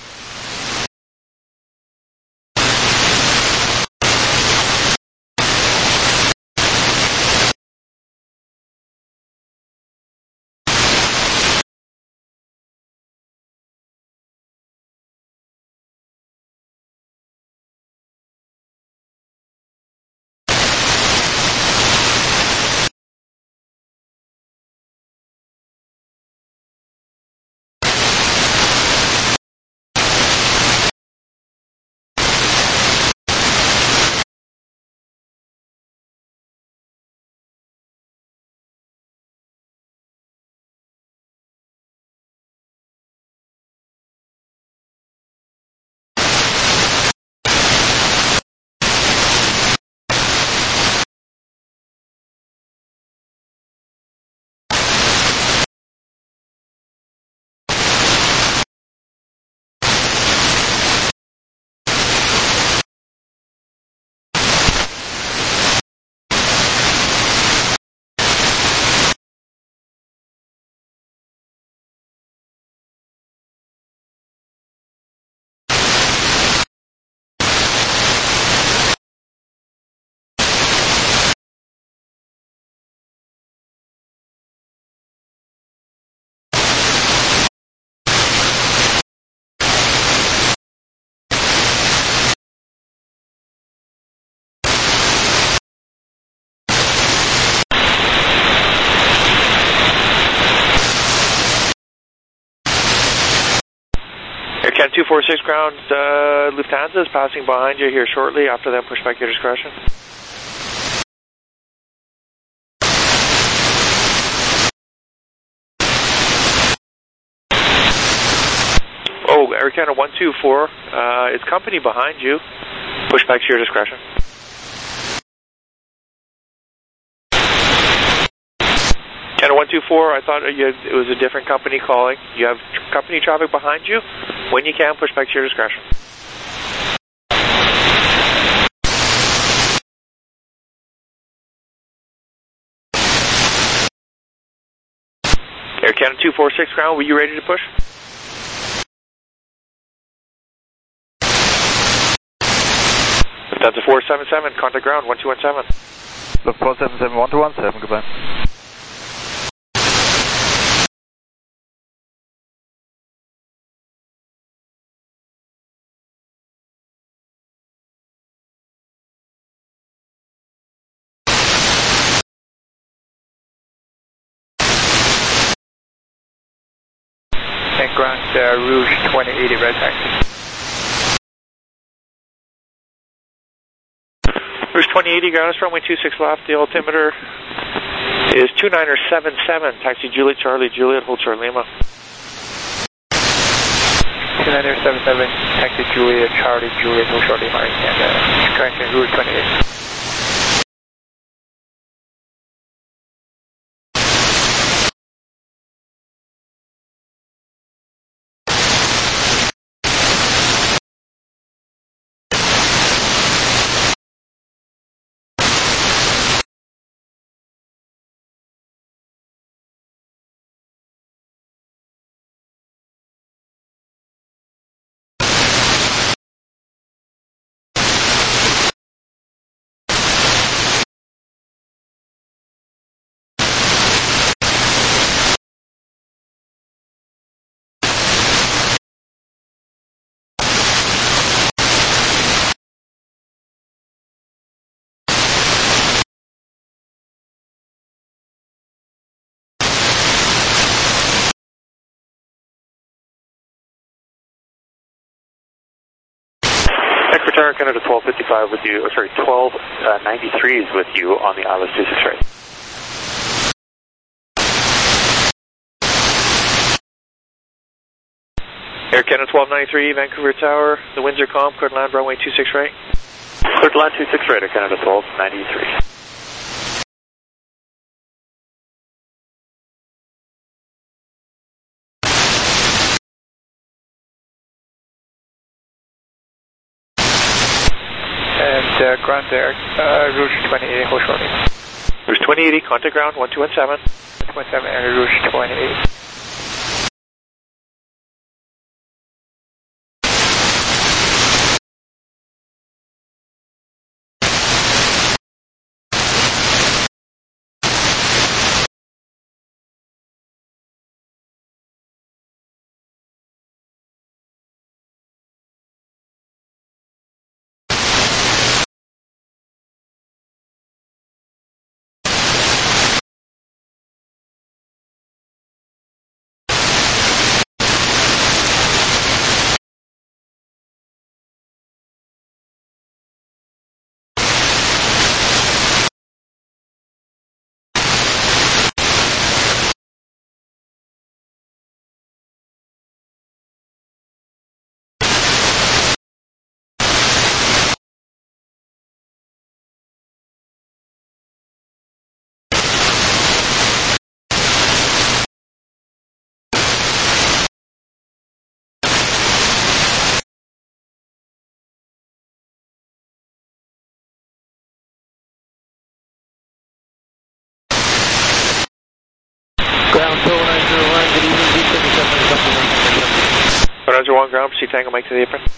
Air two four six ground, uh, Lufthansa is passing behind you here shortly. After that, push back your discretion. Oh, Air Canada one two four, uh, it's company behind you. Push back to your discretion. Canada one two four, I thought you had, it was a different company calling. You have company traffic behind you. When you can, push back to your discretion. Air Canada two four six ground, were you ready to push? That's a four seven seven, contact ground one two one seven.
Look, four seven seven, one two one seven, goodbye.
and ground uh, Rouge twenty eighty red taxi.
Rouge twenty eighty, ground is runway two six left. The altimeter is two niner seven seven. Taxi Juliet Charlie Juliet, hold Charlie Lima.
two niner seven seven, taxi Juliet Charlie Juliet, hold Charlie Lima, and uh, correction Rouge twenty eight.
Secretary Canada twelve fifty-five with you, or sorry, twelve ninety-three is with you on the I L S two six right.
Air Canada twelve ninety-three, Vancouver Tower, the winds are calm, cleared land runway two six right.
Cleared land two six right, Air Canada twelve ninety-three.
And uh, ground there, uh, Rouge twenty eighty, hold shortly.
Rouge twenty eighty, contact ground one two one seven.
one two one seven and Rouge twenty eight.
Ground two nine zero one, good evening, B seventy-seven.
Roger one ground, proceed Tango Mike to the apron.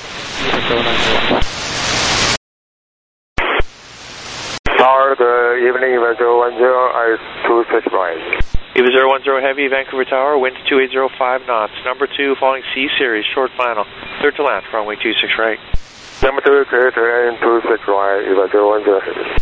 Tower, good evening, zero one zero, I two six right.
Eva zero one zero Heavy, Vancouver Tower, wind two eight zero five knots. Number two, following C Series, short final. Cleared to land, runway two six right.
Number two, clear to land, two six right, Eva zero one zero Heavy.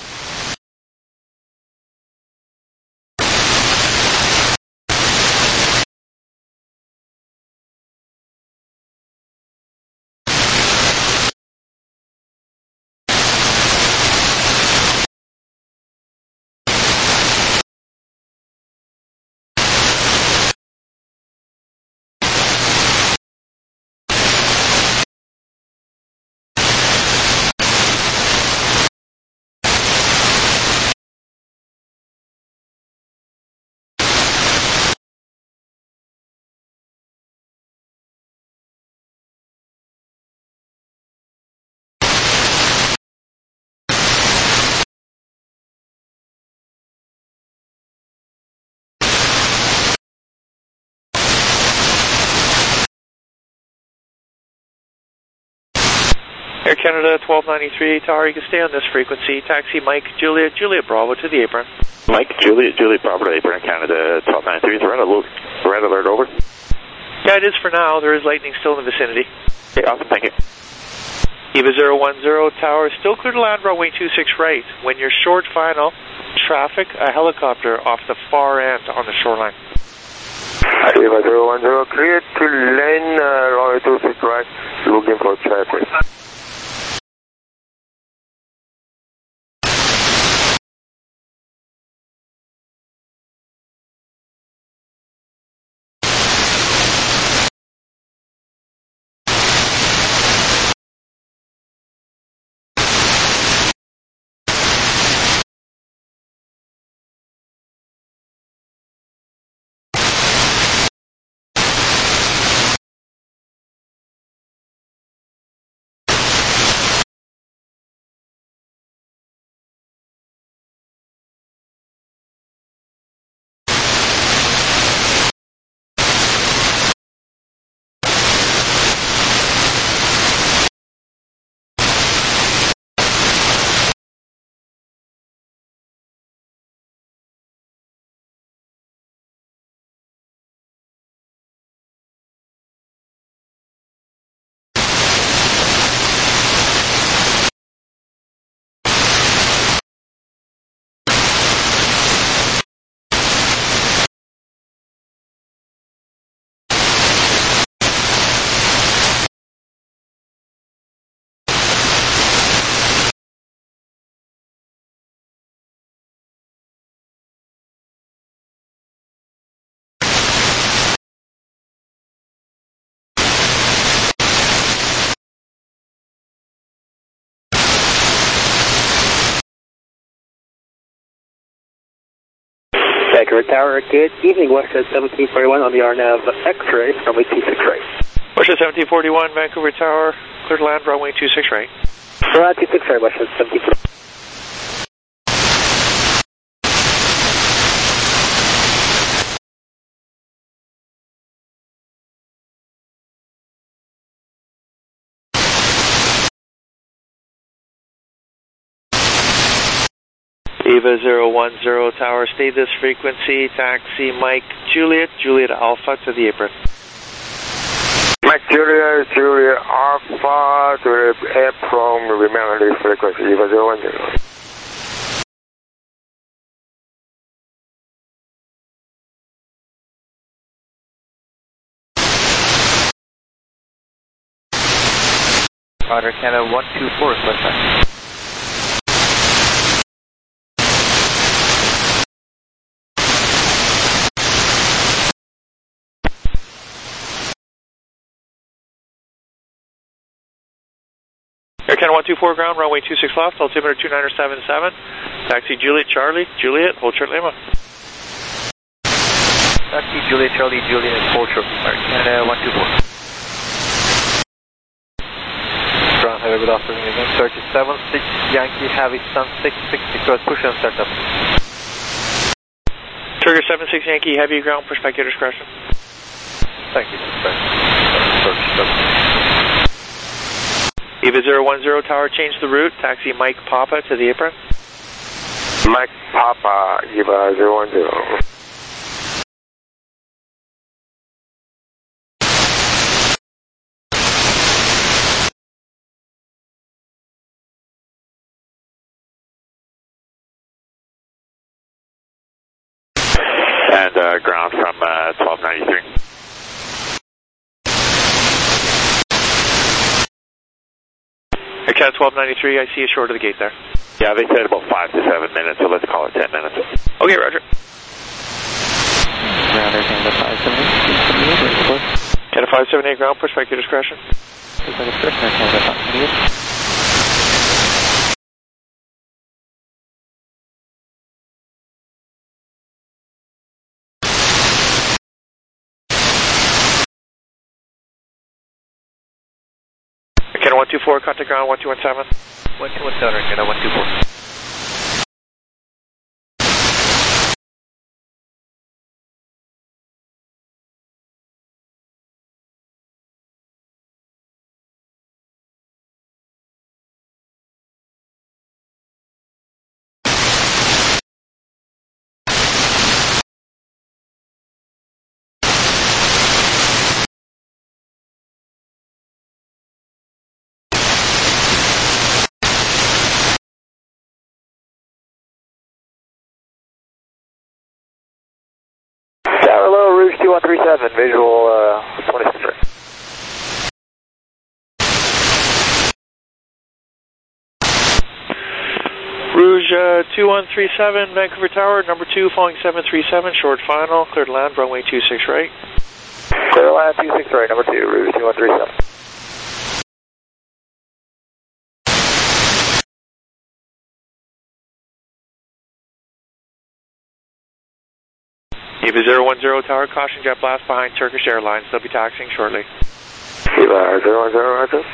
Air Canada twelve ninety-three, Tower, you can stay on this frequency. Taxi Mike, Juliet, Juliet Bravo to the apron.
Mike, Juliet, Juliet Bravo to the apron, Canada twelve ninety-three, is red alert, red alert over?
Yeah, it is for now. There is lightning still in the vicinity.
Okay, awesome, thank you.
Eva zero one zero, Tower, still clear to land runway two six right. When you're short final, traffic, a helicopter off the far end on the shoreline.
Eva zero one zero, clear to lane, uh, runway two six right, looking for traffic. Vancouver Tower, good evening, WestJet seventeen forty-one on the R N A V X-ray, runway two six right.
WestJet seventeen forty-one, Vancouver Tower, clear to land, runway two six right.
Runway two six right, WestJet seventeen forty-one.
Eva zero one zero Tower, stay this frequency, taxi Mike Juliet, Juliet Alpha to the apron.
Mike Juliet, Juliet Alpha to the apron, remain on this frequency, Eva zero one zero.
Roger, Canada one two four, request time.
Air Canada one two four ground, runway two six left, altimeter two nine seven seven, taxi Juliet Charlie, Juliet, hold short Lima.
Taxi Juliet Charlie, Juliet, hold short, Air Canada one two four. Ground, have a good afternoon again, thirty-seven six Yankee Heavy Sun six six six, push and start up.
Trigger seven six Yankee Heavy ground, push back your discretion.
Thank you, sir.
Eva zero one zero Tower, change the route, taxi Mike Papa to the apron.
Mike Papa, Eva zero one zero.
And uh, ground from uh, twelve ninety-three.
Air Canada twelve ninety-three, I see you short of the gate there.
Yeah, they said about five to seven minutes, so let's call it ten minutes.
Okay, Roger.
Ground, Air Canada five seven eight.
Canada five seven eight ground, push back your discretion.
Push back your discretion, Air Canada five seven eight.
Canada one two four, contact ground one two one seven.
one two one seven, Canada one two four.
two one three seven, visual uh, twenty-six right.
Rouge uh, two one three seven, Vancouver Tower, number two, following seven three seven, short final, cleared to land, runway two six right.
Clear to land two six right, number two, Rouge two one three seven.
Eva zero one zero Tower, caution jet blast behind Turkish Airlines. They'll be taxiing shortly.
Eva zero one zero, roger.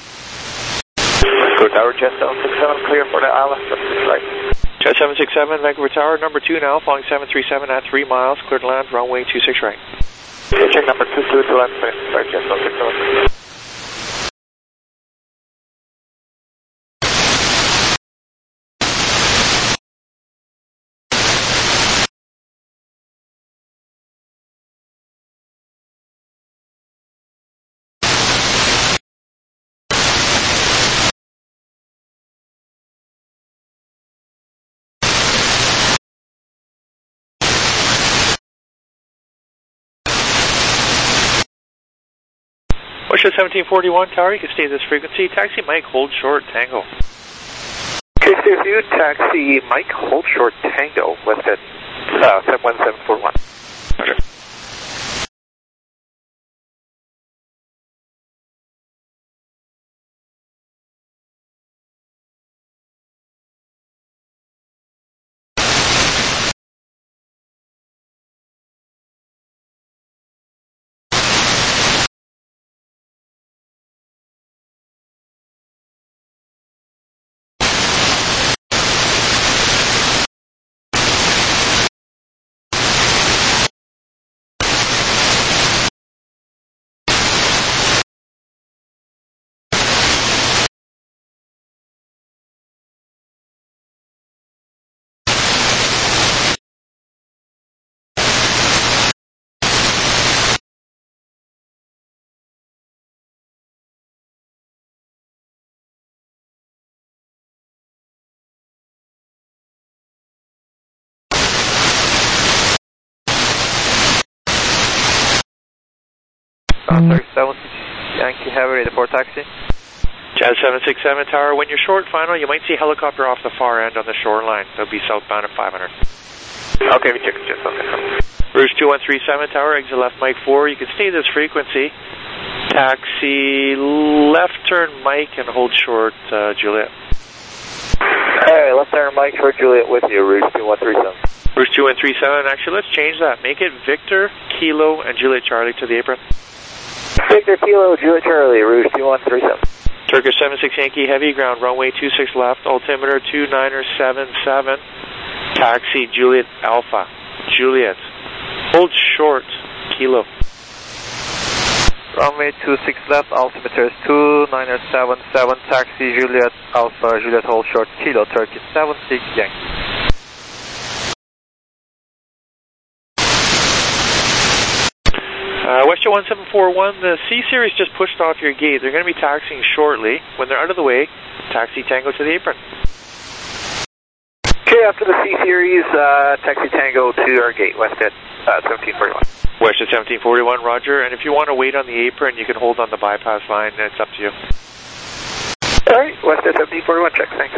Go Tower, jet seven six seven, clear for the island, right.
Jet seven six seven, Vancouver Tower, number two now, following seven three seven at three miles, cleared to land, runway two six right.
Okay, check number two two to land, right, jet seven six seven.
Westjet seventeen forty-one Tower, you can stay at this frequency. Taxi Mike, hold short, Tango.
Okay, stay with you. Taxi Mike, hold short, Tango, Westjet uh, seven one seven four one.
Roger.
Uh, sorry, seven Yankee Heavy, ready for taxi.
Jazz seven six seven Tower, when you're short final, you might see a helicopter off the far end on the shoreline. They'll be southbound at five hundred.
Okay, we check it, just okay.
Rouge two one three seven Tower, exit left Mike four, you can stay this frequency. Taxi left turn Mike and hold short uh, Juliet.
Hey, left turn Mike, short Juliet with you, Rouge two one three seven.
Rouge two one three seven, actually let's change that. Make it Victor, Kilo, and Juliet Charlie to the apron.
Victor, Kilo, Juliet Charlie, Rouge two one three seven.
Turkish seven six Yankee Heavy, ground runway two six left, altimeter two niner seven seven, taxi Juliet Alpha. Juliet, hold short, Kilo.
Runway two six left, altimeter is two niner seven seven, taxi Juliet Alpha, Juliet hold short, Kilo, Turkish seven six Yankee.
Uh, Westjet one seven four one, the C-Series just pushed off your gate. They're going to be taxiing shortly. When they're out of the way, taxi Tango to the apron.
Okay, after the C-Series, uh, taxi Tango to our gate, Westjet uh, seventeen forty-one.
Westjet seventeen forty-one, roger. And if you want to wait on the apron, you can hold on the bypass line. It's up to you.
All right, Westjet seventeen forty-one, check, thanks.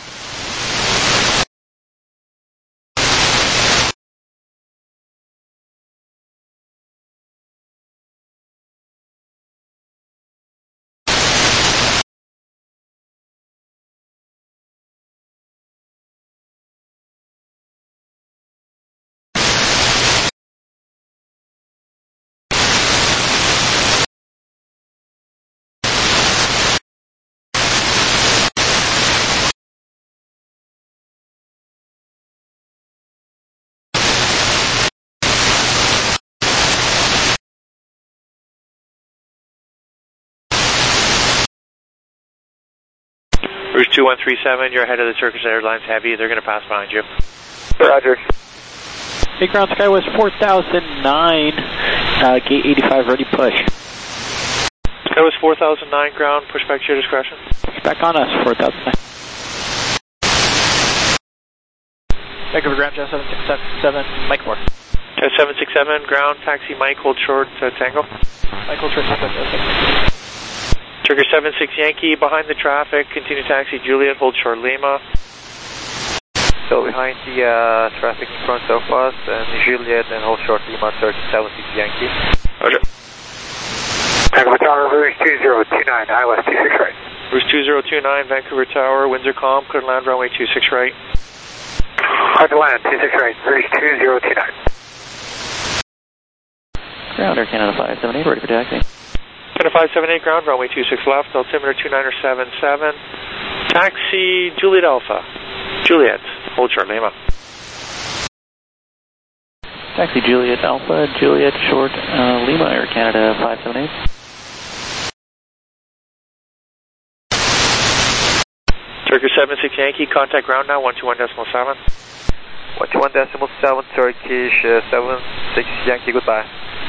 Rouge two one three seven, you're ahead of the Turkish Airlines Heavy. They're going to pass behind you.
Roger.
Hey, ground SkyWest four thousand nine, uh, gate eighty-five, ready push.
SkyWest four thousand nine, ground, push back to your discretion.
Push back on us, four thousand nine.
Vancouver ground, Jet seven six seven, Mike four.
Jazz seven six seven, ground, taxi Mike, hold short, uh, Tango.
Mike, hold short, Tango.
Trigger seven six Yankee, behind the traffic, continue taxi Juliet, hold short Lima.
Still behind the uh, traffic in front of us, and Juliet and hold short Lima, Turkey seven six Yankee.
Roger.
Vancouver Tower, Rouge two zero two nine, I L S two six right.
Rouge two zero two nine, Vancouver Tower, Windsor calm, clear to land runway two six right.
Clear to land, two six right, Rouge two zero two nine.
Ground Air Canada five seven eight, ready for taxi.
Canada five seven eight, ground, runway two six left, altimeter two nine seven seven. Taxi Juliet Alpha. Juliet, hold short Lima.
Taxi Juliet Alpha, Juliet short uh, Lima, Air Canada five seven eight.
Turkish seven six Yankee, contact ground now, one two one decimal seven.
one two one decimal seven, Turkish uh, seven six Yankee, goodbye.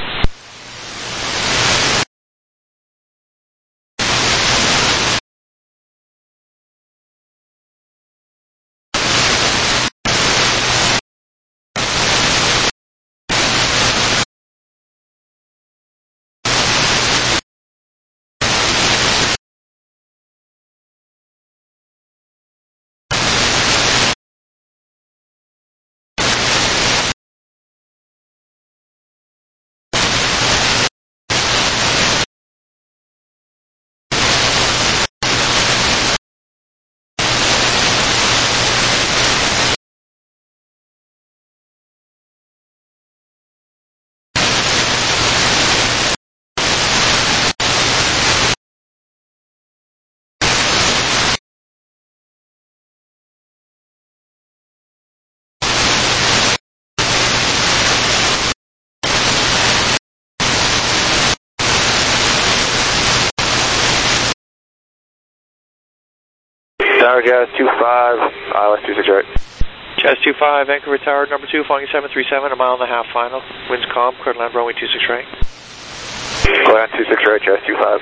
Tower Jazz two five, I L S two six right.
Jazz two five, Vancouver Tower, number two, flying seven three seven, a mile and a half final. Winds calm, clear to land runway two six right.
Go down two six right, Jazz two five.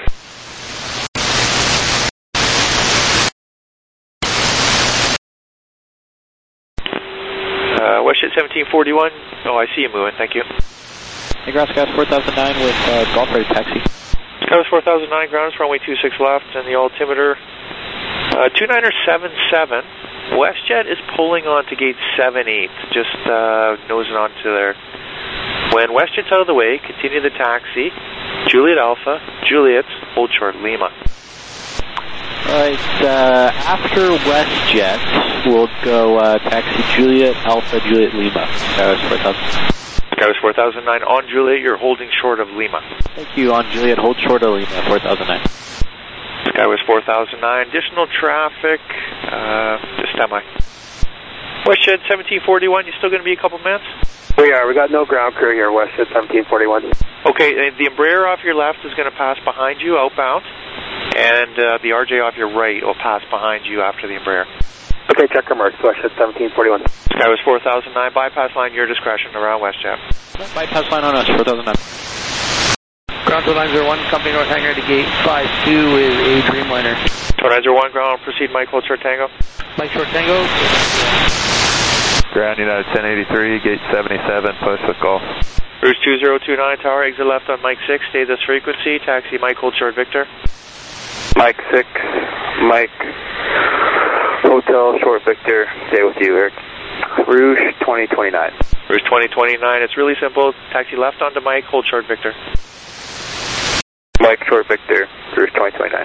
Uh, WestJet seventeen forty-one, oh I see you moving, thank you.
Hey, ground Skies four thousand nine with uh, Golf ready taxi.
Skies four thousand nine, ground, runway two six left, and the altimeter uh, two nine seven seven. WestJet is pulling on to gate seven eight, just uh, nosing onto there. When WestJet's out of the way, continue the taxi, Juliet Alpha, Juliet, hold short Lima.
Alright, uh, after WestJet, we'll go uh, taxi Juliet Alpha, Juliet Lima. That was four thousand.
That was four thousand nine. On Juliet, you're holding short of Lima.
Thank you. On Juliet, hold short of Lima, four thousand nine.
Sky was four thousand nine. Additional traffic, uh, just stand by. WestJet seventeen forty-one, you still going to be a couple minutes?
We are. We got no ground crew here, WestJet seventeen forty-one.
Okay, the Embraer off your left is going to pass behind you outbound, and uh, the R J off your right will pass behind you after the Embraer.
Okay, check your marks, WestJet seventeen forty-one.
Sky was four thousand nine, bypass line, your discretion around WestJet.
Bypass line on us, four thousand nine.
Ground two nine zero one, company North Hangar to gate five two is a Dreamliner.
two nine zero one, ground, proceed Mike, hold short Tango.
Mike short Tango.
Ground United ten eighty-three, gate seventy-seven, push with golf.
Rouge two zero two nine, tower, exit left on Mike six, stay this frequency, taxi Mike, hold short Victor.
Mike six, Mike, Hotel, short Victor, stay with you, Eric. Rouge twenty twenty-nine.
Rouge twenty twenty-nine, it's really simple, taxi left onto Mike, hold short Victor.
Mike, short Victor, Rouge twenty twenty-nine.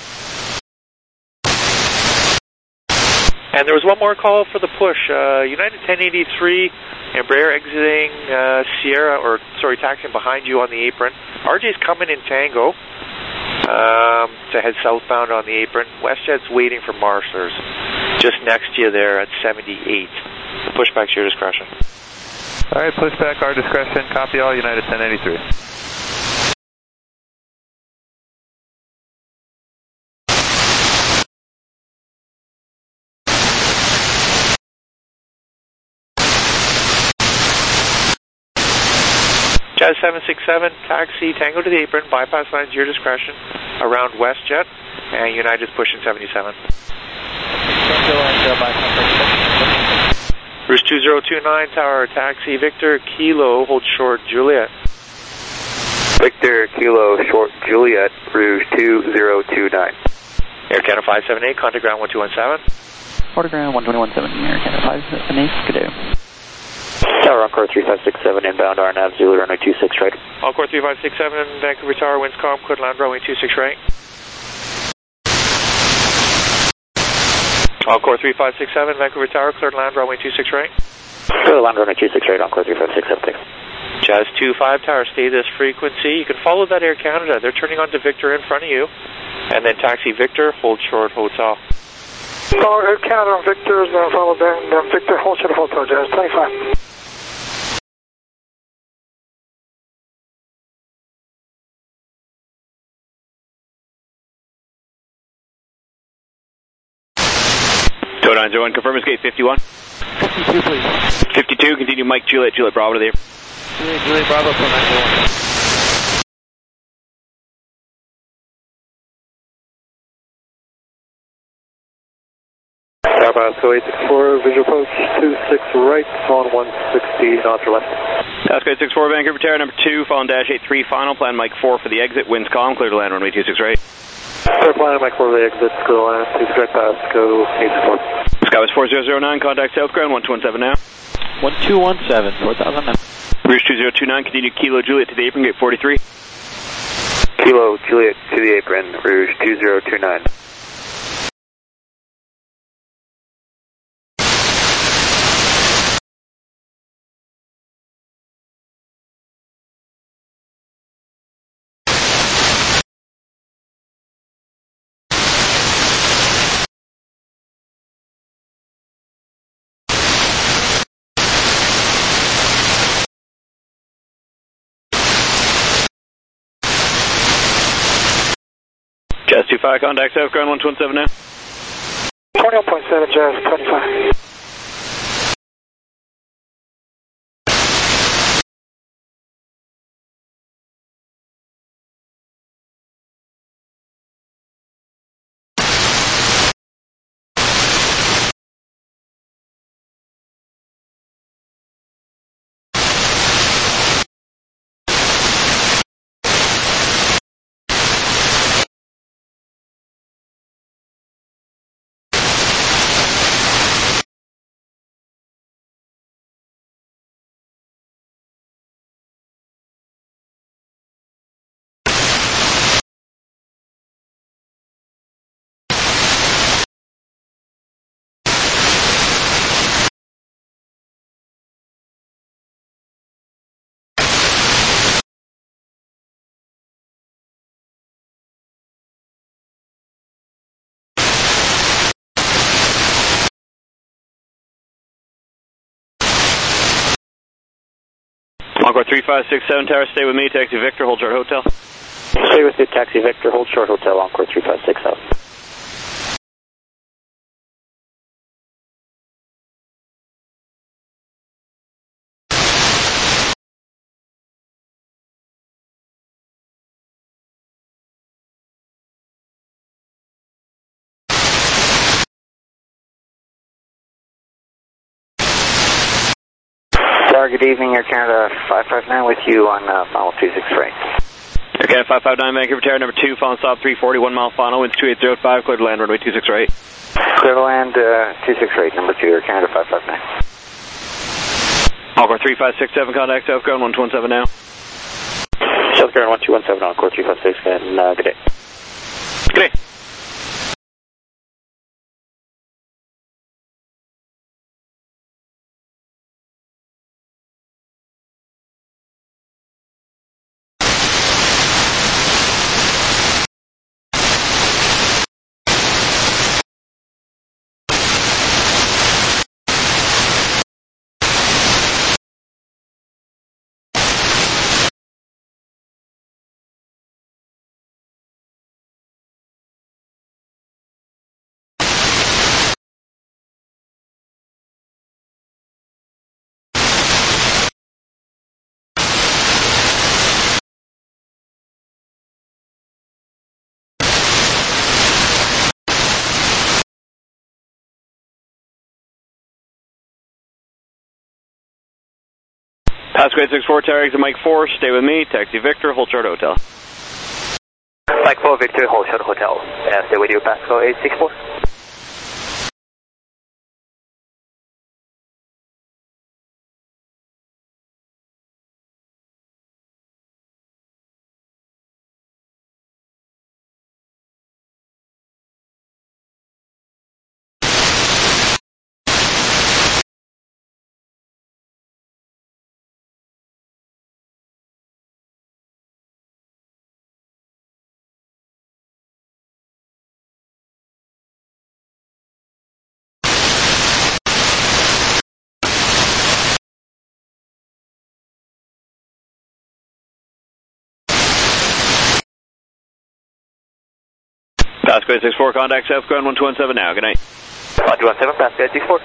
And there was one more call for the push. Uh, United ten eighty-three, Embraer exiting uh, Sierra, or sorry, taxiing behind you on the apron. R J's coming in Tango um, to head southbound on the apron. WestJet's waiting for Marslers, just next to you there at seventy-eight. The pushback's your discretion.
All right, pushback, our discretion. Copy all, United ten eighty-three.
Jazz seven six seven, taxi Tango to the apron, bypass lines your discretion around WestJet, and United's pushing seventy-seven. Rouge two zero two nine, Tower Taxi Victor Kilo, hold short Juliet.
Victor Kilo short Juliet, Rouge two zero two nine.
Air Canada five seven eight, contact ground one two one seven.
Contact ground one two one seven, Air Canada five seven eight, good day.
Tower Encore three five six seven, inbound R N A V, Zulu runway two six right.
Encore three five six seven, Vancouver Tower, winds calm, cleared land runway two six right. Encore three five six seven, Vancouver Tower, cleared land runway two six right.
Cleared land runway two six right, Encore three five six seven, thanks.
Jazz two five, Tower, stay this frequency. You can follow that Air Canada. They're turning on to Victor in front of you. And then taxi Victor, hold short hotel.
Follow Air Canada on Victor, then follow then um, Victor, hold short hotel, Jazz twenty-five.
Tower nine zero one, confirm is gate fifty-one.
fifty-two, please.
fifty-two, continue Mike Juliet, Juliet Bravo to the air.
Juliet, Juliet Bravo, four nine zero one.
Tabasco eight six four, visual approach two six right, on one sixty, knots or left.
Tabasco eight six four, Vancouver Tower, number two, following dash eight three, final, plan Mike four for the exit, winds calm, clear to land runway two six right.
Clear plan, Mike four for the exit, go land, two six right, Tabasco eight six four.
Skywest four zero zero nine, contact south ground one two one seven now.
one two one seven, four thousand now.
Rouge two zero two nine, continue Kilo Juliet to the apron, gate forty-three.
Kilo Juliet to the apron, Rouge two zero two nine.
Jazz two five, contact south ground one two one seven now.
twenty-one point seven, Jazz twenty-five.
Encore three five six seven, Tower, stay with me, taxi Victor, hold short hotel.
Stay with you, taxi Victor, hold short hotel, Encore three five six seven. Good evening, Air Canada five five nine with you on uh, final two six right.
Air Canada five five nine, Vancouver Tower, number two, final stop three forty, one mile final, winds two eight zero five, clear to land runway two six right.
Clear to land uh, two six right, number two, Air Canada five five nine.
Encore three five six seven, contact south ground one two one seven now.
South ground one two one seven, Encore three five six, and uh, good day.
Good day. Pasco eight six four, tower exit Mike four, stay with me, taxi Victor, hold short hotel.
Mike four, Victor, hold short hotel. Uh, stay with you, Pasco eight six four.
Pasco eight six four, contact South Ground one two one seven now, good night.
one two one seven, Pasco eight six four.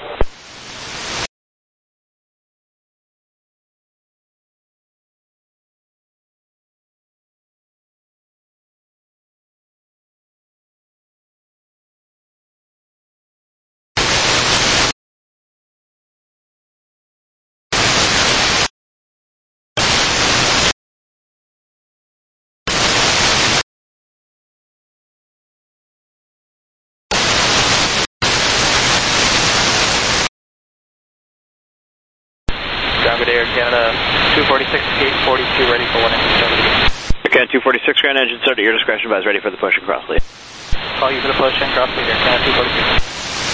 Ground Air Canada two forty-six, gate forty-two, ready for one engine start.
Air Canada two forty-six, ground engine start at your discretion, advise ready for the push and cross lead.
Call you for the push and cross lead, Air Canada two forty-six.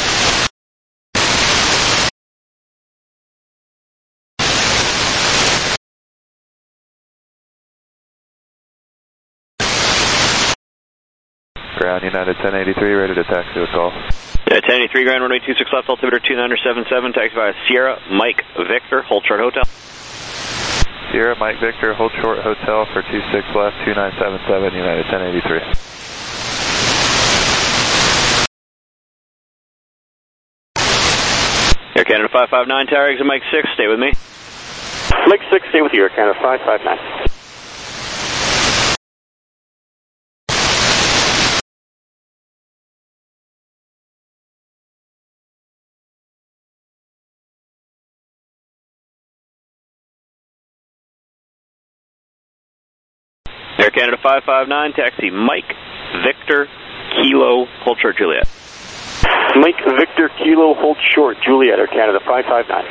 Ground United ten eighty-three, ready to taxi with call.
Yeah, ten eighty-three, ground runway two six left, altimeter two nine seven seven, taxi via Sierra, Mike, Victor, hold short hotel.
Sierra, Mike, Victor, hold short hotel for two six left, two nine seven seven, United ten eighty-three.
Air Canada five five nine, tower exit Mike six, stay with me.
Mike six, stay with you, Air Canada five five nine.
Air Canada five five nine, taxi Mike, Victor, Kilo, hold short Juliet.
Mike, Victor, Kilo, hold short Juliet, Air Canada five five nine.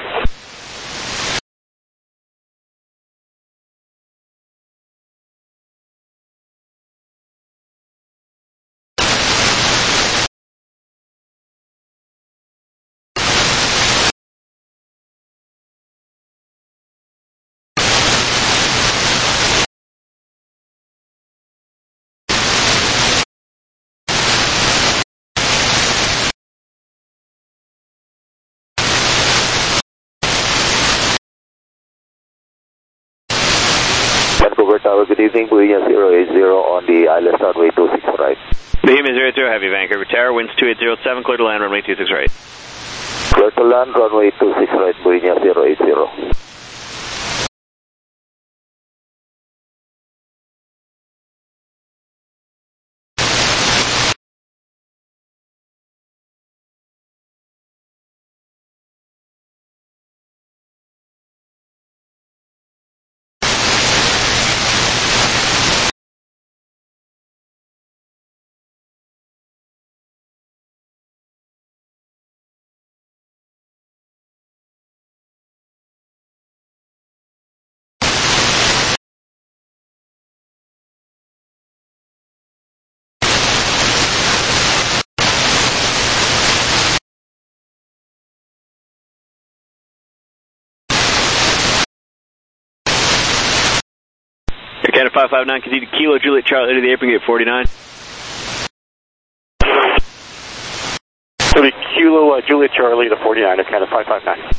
Vancouver Tower, good evening, Boeing zero eight zero on the I L S runway two six right.
Bohemia zero zero, heavy Vancouver Tower, winds two eight zero seven, clear to land, runway two six right.
Clear to land, runway two six right, Boeing zero eight zero.
Air Canada five five nine, continue to Kilo, Juliet, Charlie to the apron gate forty-nine.
So the Kilo, uh, Juliet, Charlie to forty-nine, Air Canada five five nine.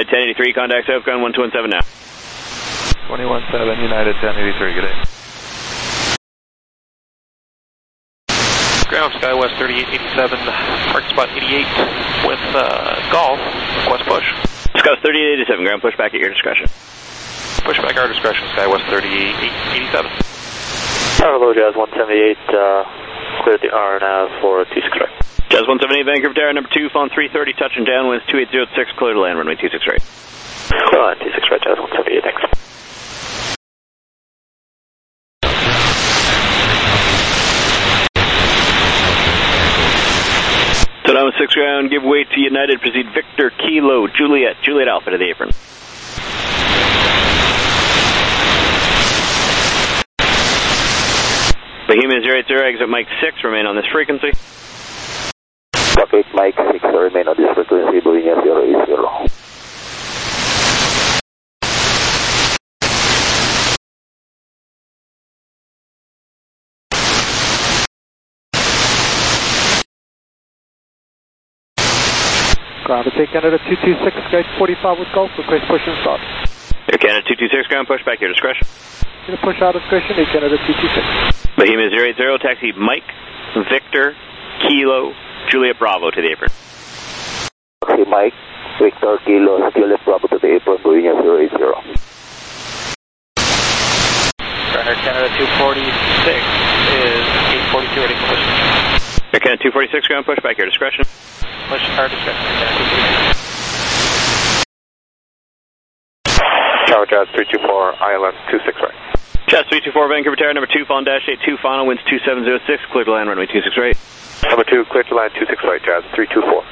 United ten eighty-three, contact southbound one two one seven now.
one one seven, United ten eighty-three, good day.
Ground, SkyWest thirty-eight eighty-seven, park spot eighty-eight with uh, Golf, West push.
SkyWest thirty-eight eighty-seven, ground push back at your discretion.
Push back our discretion, SkyWest thirty-eight eighty-seven.
Hello, Jazz one seventy-eight, uh, clear the R N A V for two six right.
Jazz one seventy-eight, Vancouver Tower, number two, phone three thirty, touching downwinds two eight zero six, clear to land, runway two six right.
Clear line two six right, Jazz one seventy-eight, thanks.
So down with six ground, give way to United, proceed Victor, Kilo, Juliet, Juliet Alpha to the apron. Bohemia zero eight zero, exit Mike six, remain on this frequency.
Copy, Mike six, remain on this frequency, Bohemia zero eight zero.
Ground to take Canada two two six, gauge forty-five with Golf, request push and start.
Air Canada two two six, ground push back, your discretion.
Going to push out discretion, Air Canada two two six.
Bohemia zero eight zero, taxi Mike, Victor, Kilo, Juliet Bravo to the apron.
Taxi Mike, Victor, Kilo, Juliet Bravo to the apron, Bohemia zero eight zero.
Air Canada two forty-six is eight forty-two ready for push.
Air Canada two forty-six, ground push back, your discretion.
Push our discretion, Air Canada two forty-six.
Tower Jazz three two four, I L S two six right.
Jazz three two four, Vancouver Tower, number two, phone dash eight two, final winds two seven zero six, clear to land, runway two six right.
Number two, clear to land two six right, Jazz three two four.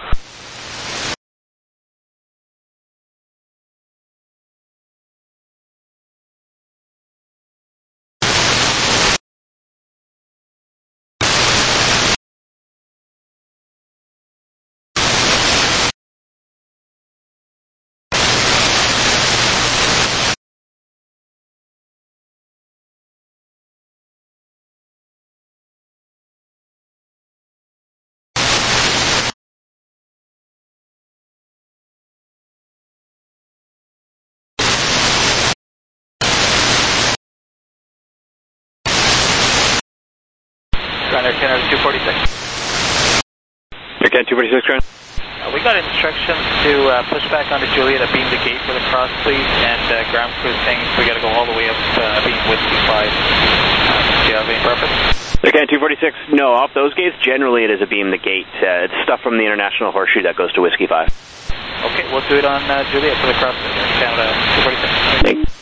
Air Canada two forty-six.
Air Canada two forty-six, ground.
Uh, we got instructions to uh, push back onto Juliet, beam the gate for the cross, please, and uh, ground crew saying we got to go all the way up uh, beam Whiskey five. Uh, do you have any preference?
Air Canada two forty-six, no, off those gates, generally it is a beam the gate. Uh, it's stuff from the International Horseshoe that goes to Whiskey five.
Okay, we'll do it on uh, Juliet for the cross, Air Canada two forty-six.
Thanks.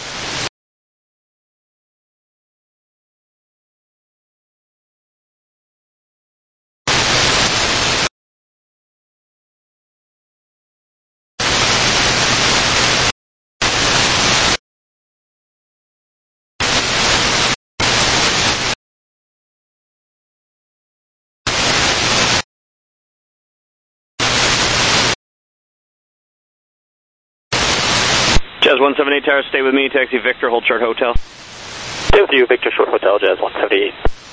Jazz one seventy-eight Tower, stay with me, taxi Victor, hold short hotel.
Stay with you, Victor, short hotel, Jazz one seventy-eight.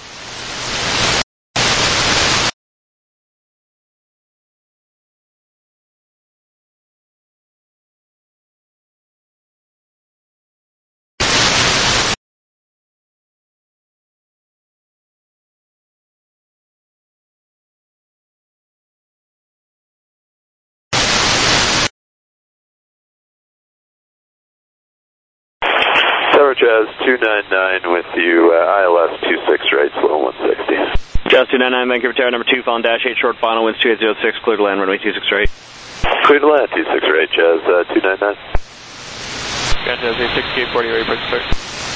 Tower Jazz two ninety-nine with you, uh, I L S two six right, slow one sixty.
Jazz two ninety-nine, Vancouver Tower, number two, phone dash eight, short final winds two eight zero six, clear to land, runway two six right.
Clear to land, two six right, Jazz uh, two ninety-nine.
Jazz eight six, eight forty, ready for start.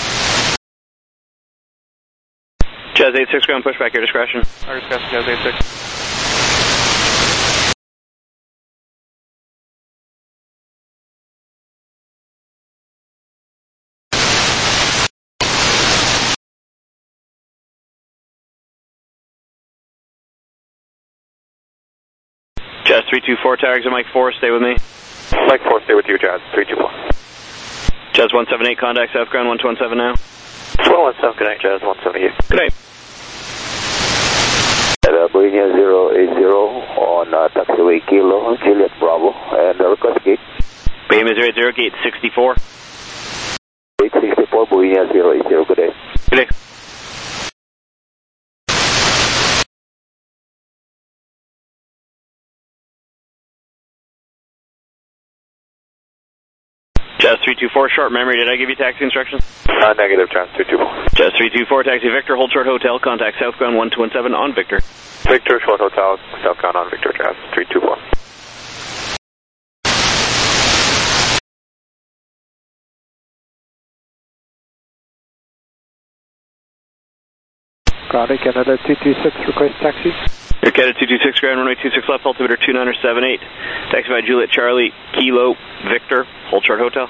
Jazz eight six, ground push back, your discretion.
Our discretion, Jazz eight six.
Jazz three two four, Tower, exit Mike four, stay with me.
Mike four, stay with you, Jazz three two four.
Jazz one seventy-eight, contact south ground one two one seven now.
one one seven, connect, Jazz one seventy-eight.
Good night.
Uh, Bohemia zero eight zero on uh, taxiway Kilo, Juliet Bravo, and uh, request gate.
Bahama zero eight zero, gate sixty-four.
Gate sixty-four, Bahama zero eight zero, good day.
Good day. Jazz three two four, short memory, did I give you taxi instructions?
Uh, negative, Jazz three two four.
Jazz three two four, taxi Victor, hold short hotel, contact southbound one two one seven on Victor.
Victor, short hotel, southbound on Victor, Jazz three two four.
Ground Canada two two six, request taxi.
Air Canada two two six, ground runway two six left, altimeter two nine seven eight. Taxi by Juliet Charlie, Kilo, Victor, hold short hotel.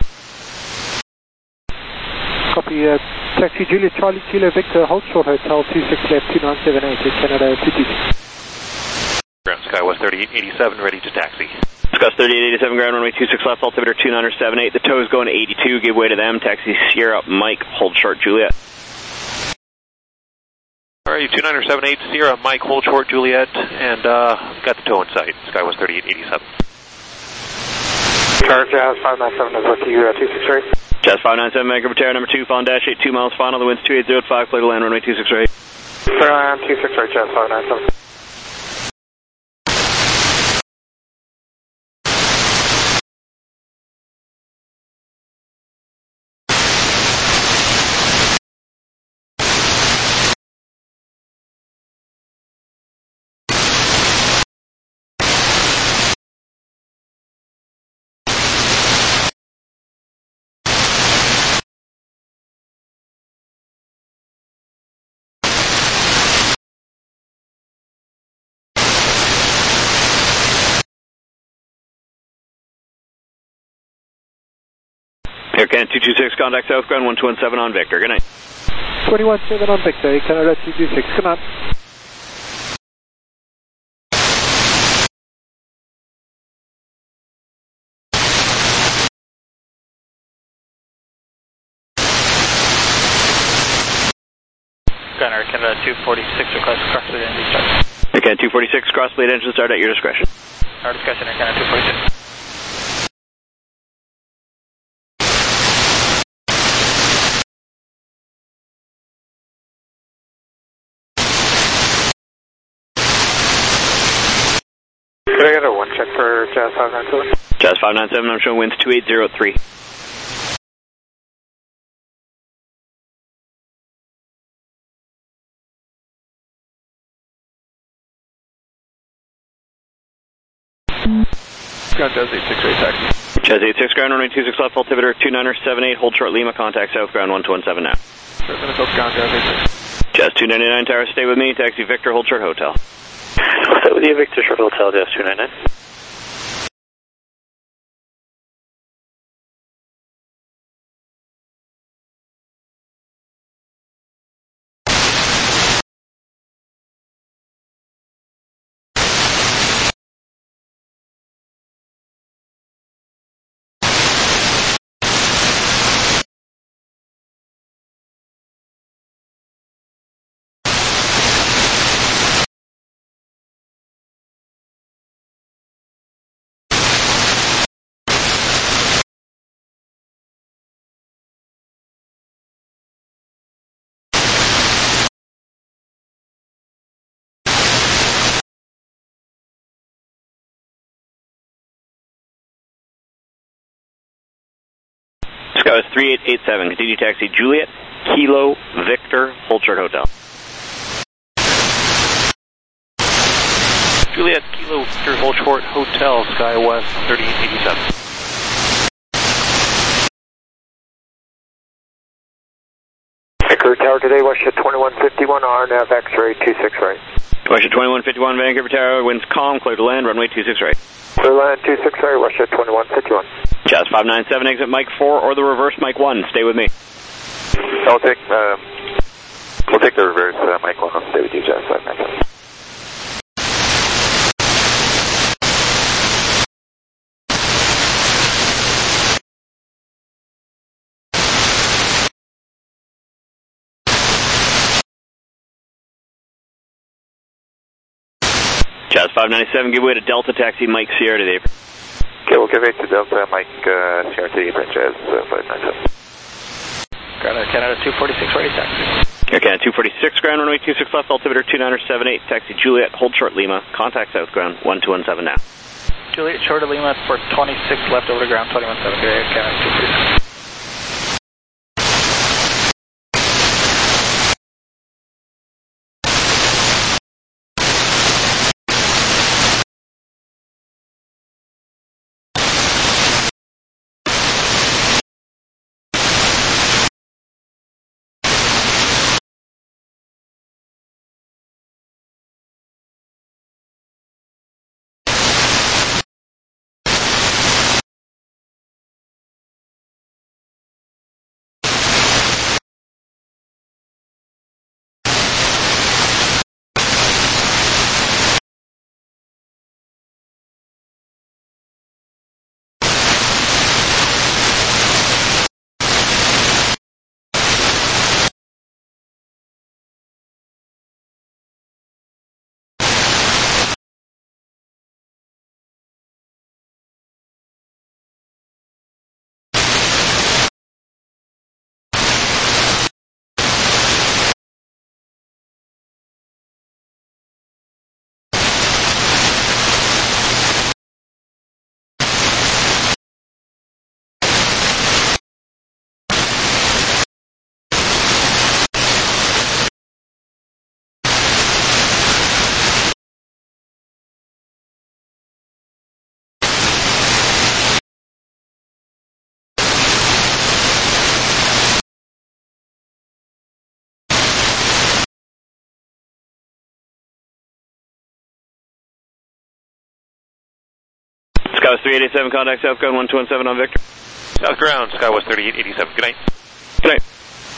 Copy, uh, taxi Juliet Charlie, Kilo, Victor, hold short hotel two six left, two nine seven eight, Air Canada two two six.
Ground Skywest thirty-eight eighty-seven, ready to taxi.
Skywest thirty-eight eighty-seven, ground runway two six left, altimeter two nine seven eight. The tow is going to eighty-two, give way to them. Taxi Sierra Mike, hold short Juliet.
Alright, two nine seven eight, Sierra Mike, hold short Juliet, and uh, got the tow in sight. Skywest thirty-eight eighty-seven.
Charge Jazz five nine seven is with you, uh, two six eight.
Jazz five nine seven, Vancouver Terra number two, following dash eight, two miles final, the wind's two eight zero five, clear to land, runway two six eight.
Clear land, two six eight, Jazz five nine seven.
Air Canada two two six, contact southbound one two one seven on Victor. Good night.
two one seven on Victor, Air Canada two two six, good night.
Gunner, Canada two forty-six, request crossfleet engine start.
Air Canada two forty-six, crossfleet engine start at your discretion.
Our discretion, Air Canada two forty-six.
Could I get a one check for Jazz five nine seven?
Jazz five nine seven, I'm showing winds two eight zero three.
Ground Jazz eight six eight, taxi.
Jazz eight six, ground runway two six left, altimeter two nine seven eight, hold short Lima, contact south ground one two one seven now.
Minnesota ground Jazz eight six.
Jazz two ninety-nine, tower, stay with me, taxi Victor, hold short hotel.
I'll stay with you, Victor, short hotel, Jazz two ninety-nine.
Skywest three eight eight seven, continue taxi Juliet, Kilo, Victor, hold short hotel.
Juliet, Kilo, Victor, hold short hotel, Skywest thirty-eight eighty-seven.
Vancouver Tower today, Westjet twenty-one fifty-one, R N A V X-ray two six right.
Westjet twenty-one fifty-one, Vancouver Tower, winds calm, clear to land, runway two six right.
Clear land two six right, Westjet twenty-one fifty-one.
Jazz five nine seven, exit Mike four or the reverse Mike one, stay with me.
I'll take, uh, we'll take the reverse uh, Mike one, I'll stay with you, Jazz five nine seven.
Jazz five ninety-seven, give way to Delta Taxi Mike Sierra today.
Okay, we'll give it to Delta, Mike, uh, Sierra to the apron, Jazz, uh, five nine seven.
Ground Air Canada two forty-six, ready taxi.
Air Canada two forty-six, ground runway two six left, altimeter two nine seven eight, taxi Juliet, hold short Lima, contact south ground one two one seven now.
Juliet, short of Lima for twenty-six left over to ground twenty-one seven, Air Canada two forty-six.
Skywest three eighty-seven, contact south ground one two one seven on Victor.
South ground, Skywest thirty-eight eighty-seven. Good night.
Good night.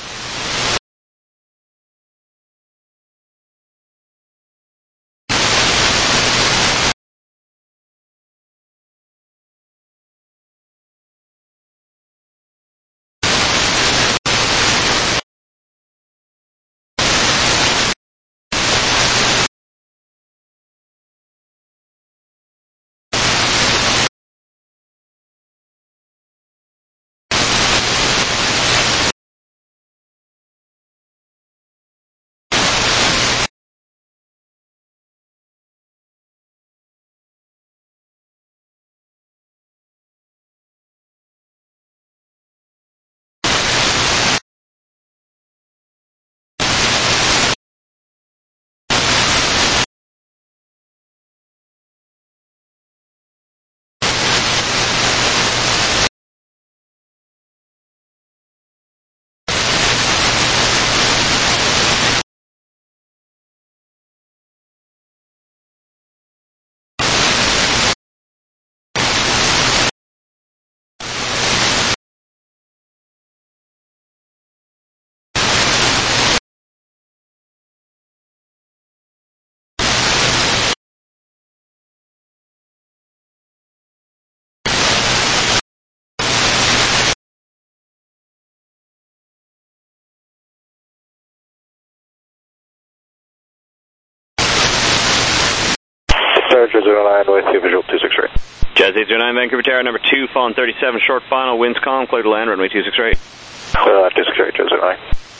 Charger zero nine with you, visual two six three.
Jazz eight zero nine, Vancouver Tower, number two, falling thirty-seven, short final, winds calm, clear to land, runway two six three.
Uh, two six three, Jazz zero nine.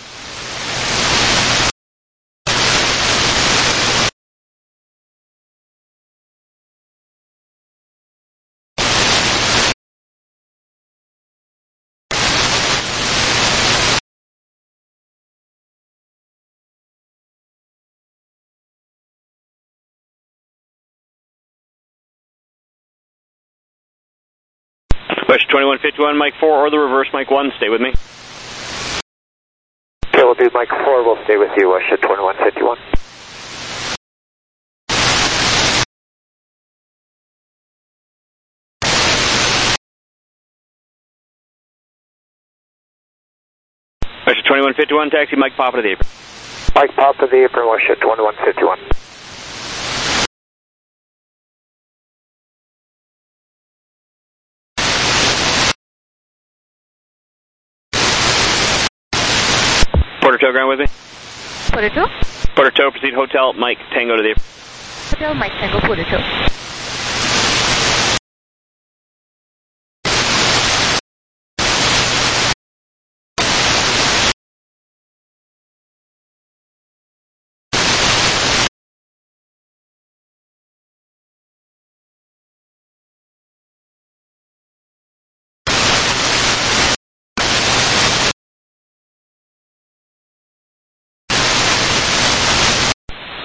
Question twenty-one fifty-one, Mike four, or the reverse, Mike one, stay with me.
Okay, we'll do Mike four, we'll stay with you, uh, twenty-one fifty-one.
Question twenty-one fifty-one, taxi, Mike Papa to the apron.
Mike Papa to the apron, Russia twenty-one fifty-one.
Porter Tow ground with me.
Porter Tow?
Porter Tow, proceed hotel, Mike Tango to the apron.
Hotel Mike Tango, Porter Tow.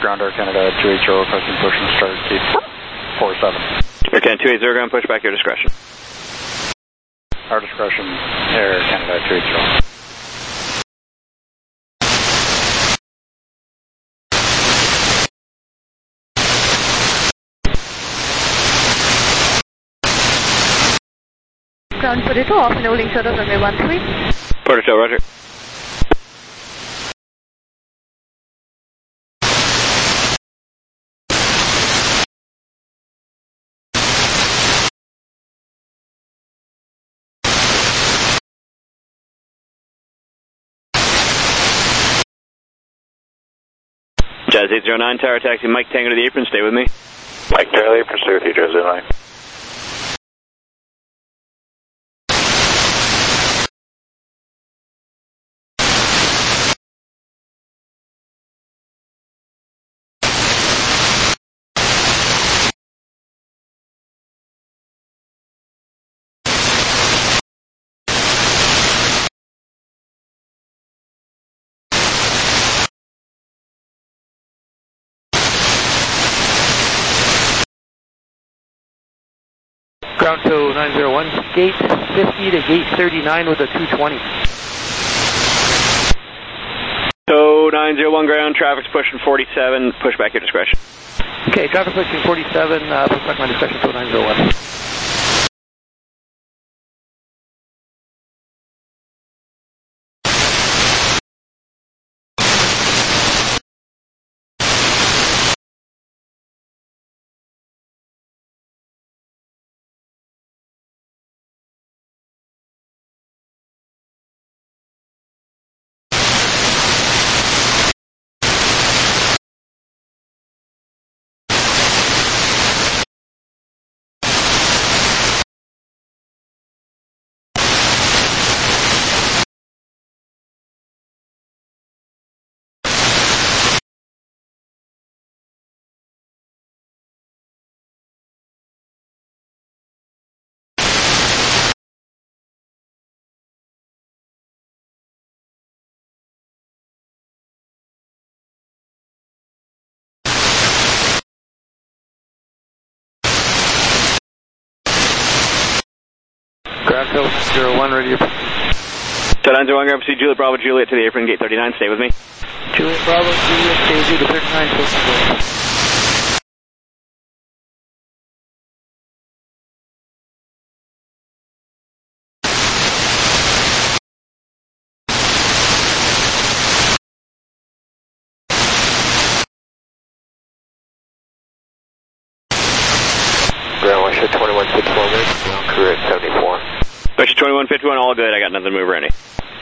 Ground Air Canada two eighty, requesting push and start gate four seven.
Air Canada two eighty, ground push back, your discretion.
Our discretion, Air Canada two eighty.
Ground Potato, off and holding short of runway one three.
Potato, roger. Jazz eight zero nine, Tower Taxi, Mike Tango to the apron, stay with me.
Mike Tango to the apron, stay with you, Jazz eight zero nine.
Ground to nine zero one, gate fifty to gate thirty-nine with a two twenty.
So nine zero one ground, traffic's pushing forty-seven, push back your discretion.
Okay, traffic pushing forty-seven, uh, push back my discretion to nine zero one. Ground to zero one, ready to proceed.
So nine zero one ground, proceed Juliet Bravo Juliet to the apron, gate thirty-nine, stay with me.
Juliet Bravo Juliet, stay with you to thirty-nine, close to
Ground West twenty-one fifty-one, ground career at seventy-four.
West twenty-one fifty-one, all good, I got nothing to move ready.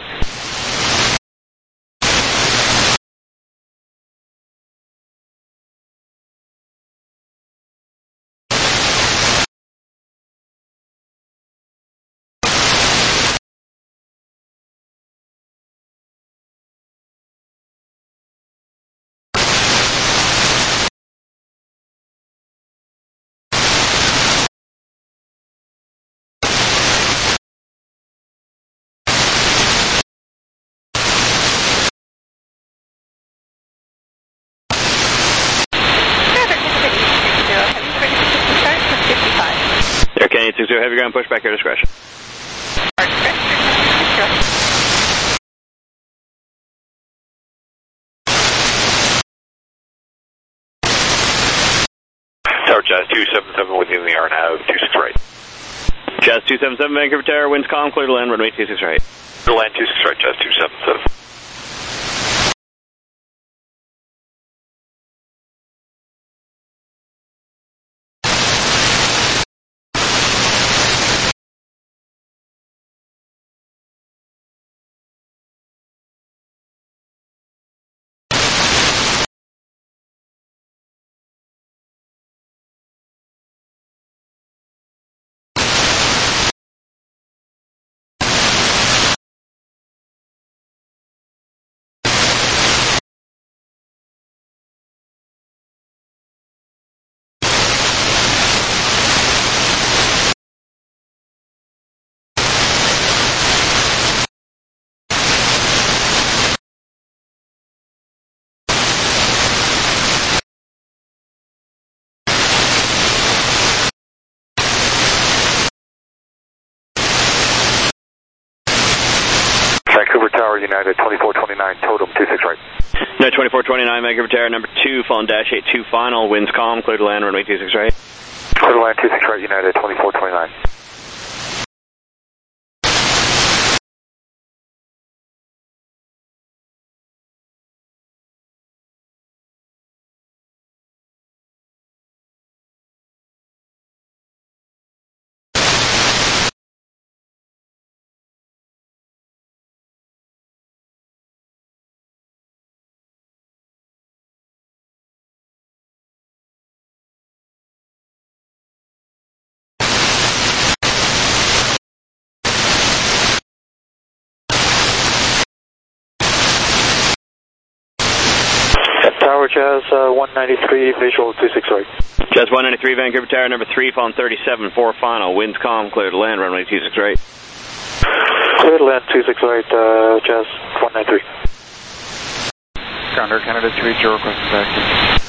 Air Canada eight six zero, heavy ground, push back your discretion.
Tower Jazz two seven seven within the hour now, two six right.
Jazz two seven seven, Vancouver Tower, winds calm, clear to land, runway two six right.
Clear to land two six right, Jazz two seven seven. Tower, United twenty-four twenty-nine, totem two six right.
United twenty-four twenty-nine, Vancouver Tower, number two, following dash eight two final, winds calm, clear to land, runway two six right.
Clear to land two six right, United twenty-four twenty-nine.
Tower Jazz uh, one ninety-three, visual two six right.
Jazz one ninety-three, Vancouver Tower, number three, following thirty-seven, four final, winds calm, clear to land, runway two six right.
Clear to land two six right, uh, Jazz one ninety-three.
Ground Air Canada two eighty, request taxi.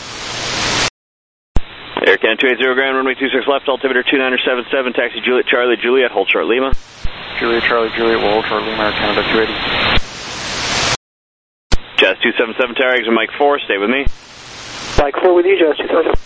Air Canada two eighty, ground, runway two six left, altimeter two nine seven seven, taxi Juliet Charlie Juliet, hold short Lima.
Juliet Charlie Juliet, will hold short Lima, Air Canada two eighty.
Jazz two seven seven Tower, exit Mike four, stay with me.
Mike four with you, Jazz two seven seven.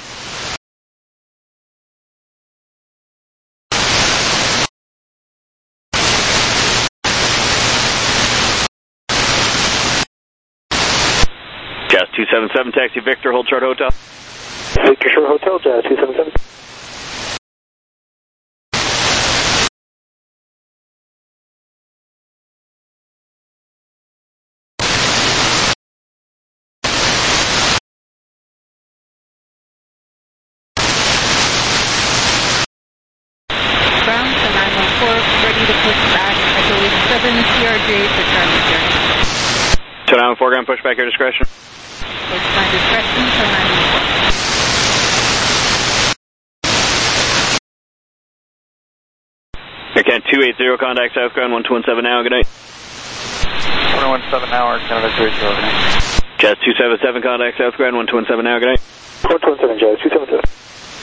Jazz two seven seven, taxi Victor, hold short hotel.
Victor Short Hotel, Jazz two seven seven.
Ground to nine one four, ready to push back, Echo seven C R J for Charlie Jerry.
So nine one four, ground, push back, your discretion.
Push my discretion to nine one four.
Air Canada two eighty, contact south ground one two one seven now, good night.
one one seven now, Air Canada two eighty, good night.
Jazz two seven seven, contact south ground one two one seven now, good night.
one two one seven, Jazz two seven seven.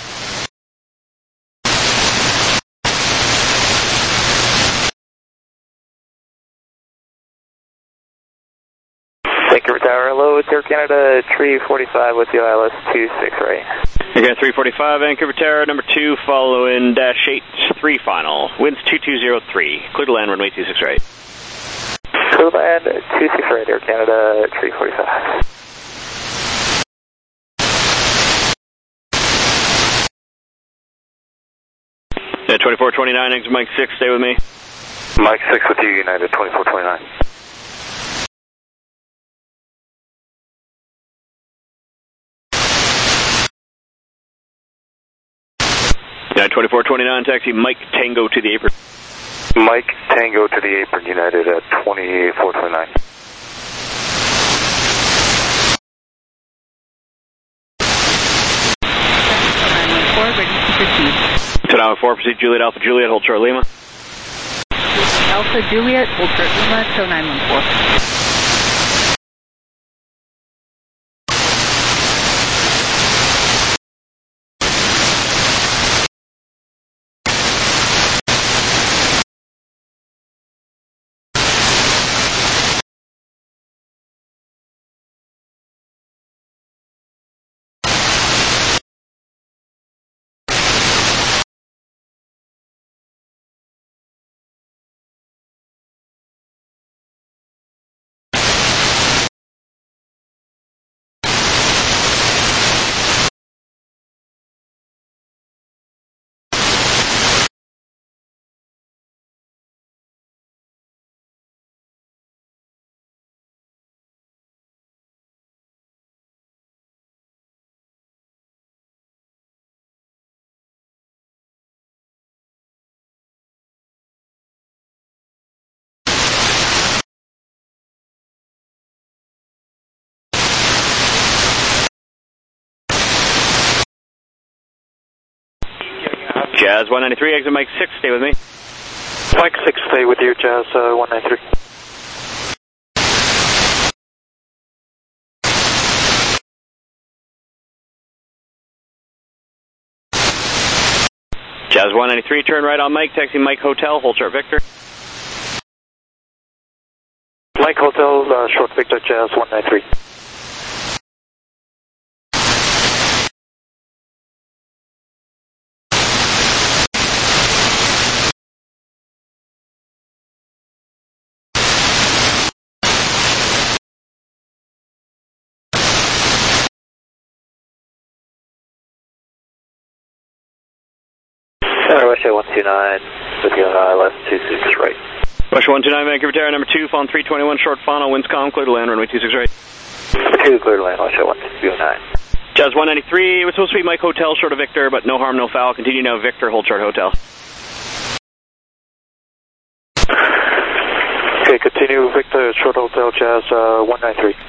Vancouver Tower, hello, it's Air Canada three forty-five with the I L S two six right.
Air Canada three forty-five, Vancouver Tower, number two, following dash eight three final, winds two two zero three, clear to land, runway two six right.
Clear to land two six right, Air Canada three forty-five.
Yeah, twenty-four twenty-nine, exit Mike six, stay with me.
Mike six with you, United twenty-four twenty-nine.
United twenty-four twenty-nine, taxi Mike Tango to the apron.
Mike Tango to the apron, United at twenty-four twenty-nine.
nine one four, ready to proceed.
To nine one four, proceed Juliet Alpha Juliet, hold short Lima.
Alpha Juliet, hold short Lima, to nine one four.
Jazz one ninety-three, exit Mike six, stay with me.
Mike six, stay with you, Jazz uh, one ninety-three.
Jazz one ninety-three, turn right on Mike, taxi Mike Hotel, hold short Victor.
Mike Hotel, uh, short Victor Jazz one nine three.
Center Russia one two nine, with you on I L S two six right.
Russia one two nine, Vancouver Tower, number two, phone three twenty-one, short final, winds calm, clear to land, runway two six right.
two, clear to land, Russia one two nine.
Jazz one ninety-three, it was supposed to be Mike Hotel, short of Victor, but no harm, no foul. Continue now, Victor, hold short Hotel.
Okay, continue Victor, short Hotel Jazz uh, one nine three.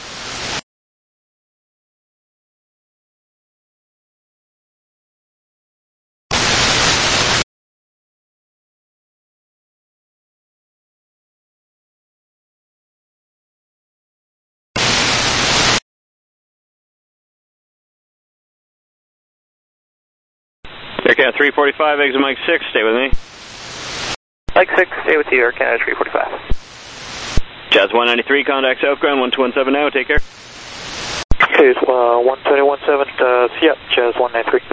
Air Canada three forty-five, exit Mike six, stay with me.
Mike six, stay with you, Air Canada three forty-five.
Jazz one ninety-three, contact south ground one two one seven now, take care.
Okay, uh, one twenty-one seven, uh, yeah, Jazz one nine three.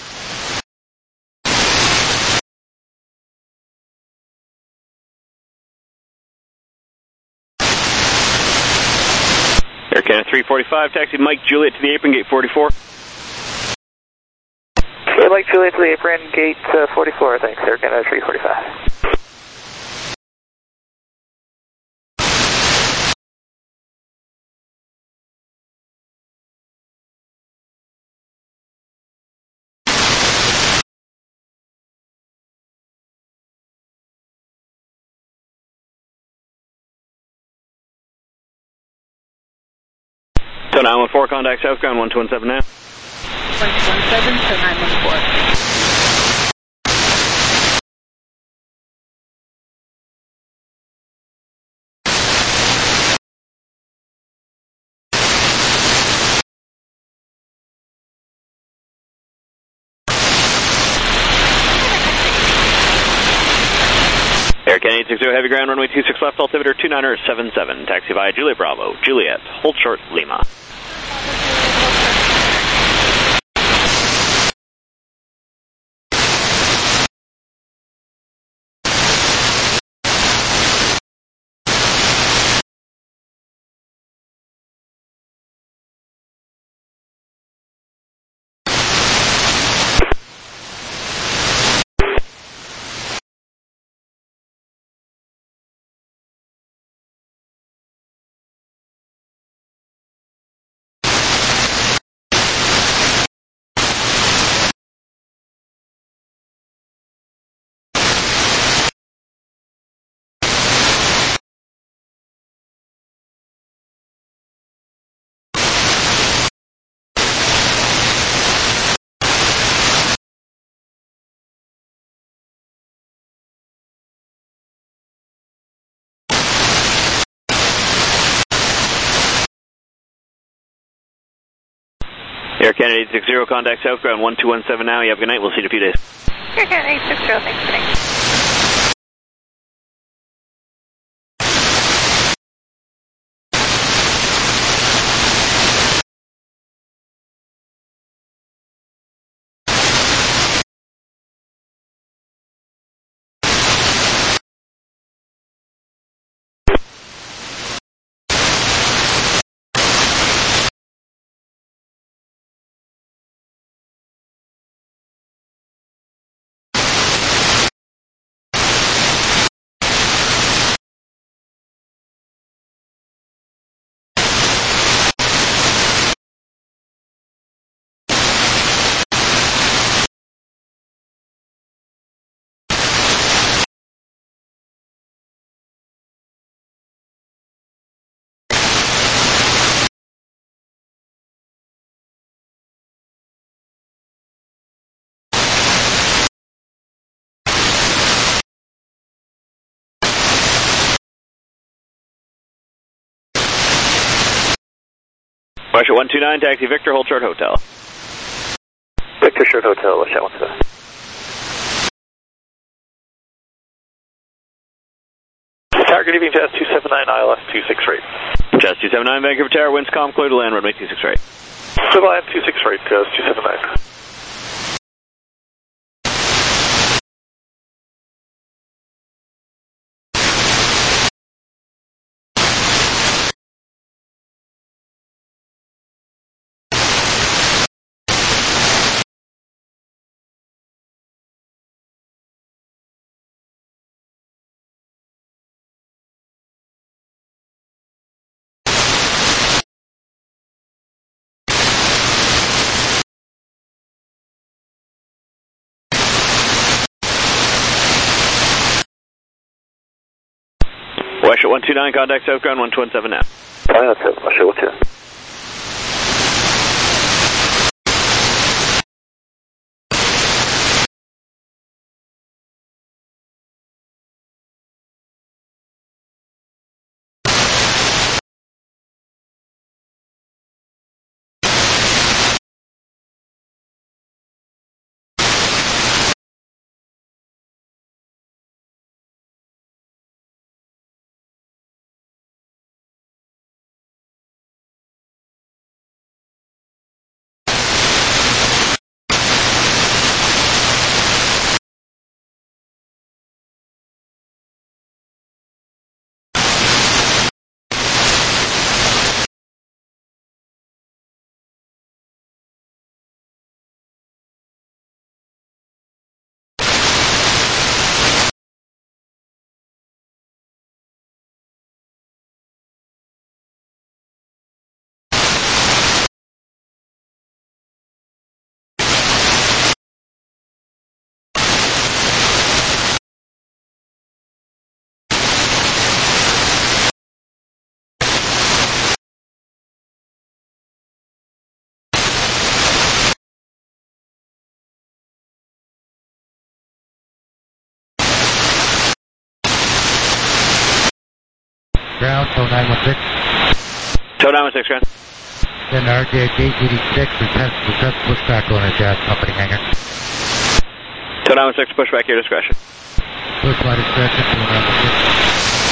Air Canada three forty-five, taxi Mike Juliet to the apron, gate forty-four.
Okay, Mike Juliet to the apron, gate uh, forty-four, thanks, Air Canada three forty-five.
So nine one four, contact south ground one two one seven now.
one two one seven to nine one four.
Air Canada eight sixty, heavy ground, runway two six left, altimeter two nine seven seven, taxi via Juliet Bravo, Juliet, hold short, Lima. Air Canada eight sixty, contact south ground one two one seven now. You have a good night. We'll see you in a few days.
Air Canada eight sixty, thanks for thanks.
Russia one two nine, taxi Victor, hold short Hotel.
Victor short Hotel, Russia one two nine.
Tower, good evening, Jazz two seven nine I L S
two six three.
Jazz two seven nine, Vancouver Tower, winds calm, clear to land, runway two six three.
Clear to land, two six three, Jazz two seven nine.
Westshot one two nine, contact south ground one two one seven now.
Pilot seven, Westshot one two nine.
Ground, tow nine one six.
Tow nine one six, ground.
Then R J Gate eighty-six, request, request pushback on a Jazz Company hangar.
Tow nine one six, pushback your discretion.
Push my discretion, tow nine one six.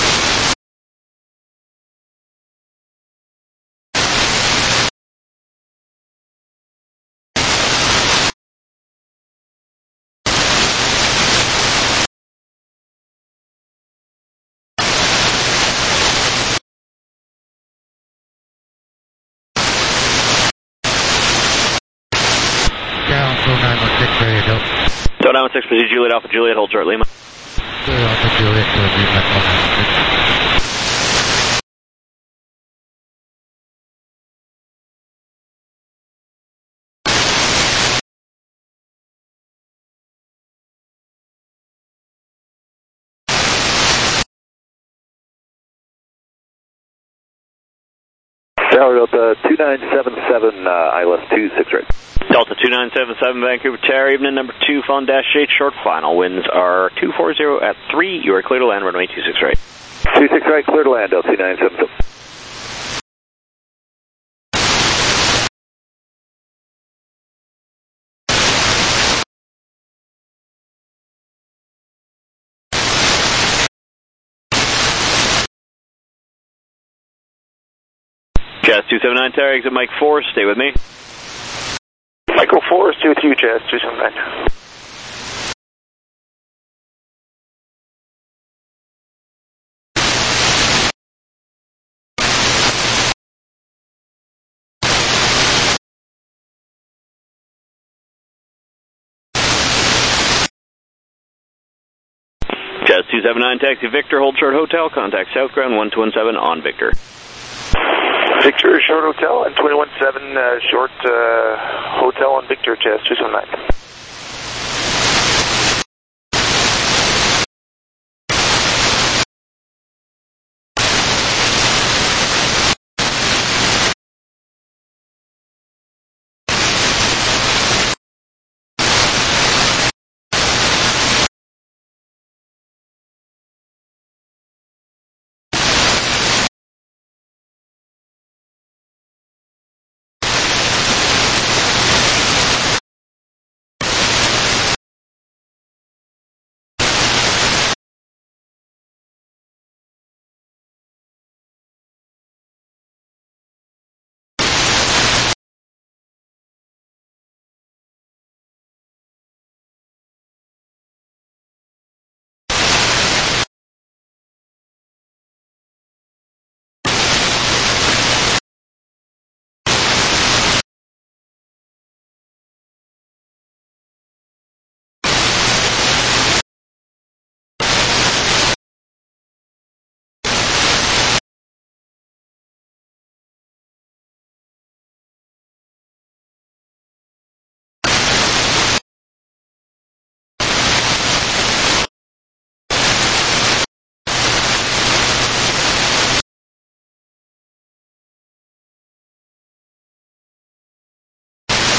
Tow nine one six, proceed Juliet Alpha Juliet, hold short Lima.
Juliet Alpha Juliet, hold Lima, tow nine one six.
Tower Delta two nine seven seven, uh, I L S two six three.
Delta two nine seven seven, Vancouver Tower, evening number two, phone dash eight, short final. Winds are two four zero at three. You are clear to land, runway two six right.
two six right, clear to land, Delta two nine seven seven.
Jazz two seven nine Tower, exit Mike four, stay with me.
Michael four, stay with you, Jazz two seven nine.
Jazz two seven nine, taxi Victor, hold short hotel, contact south ground one two one seven on Victor.
Victor, short hotel, and twenty one seven uh, short uh, hotel on Victor, Jazz two seven nine.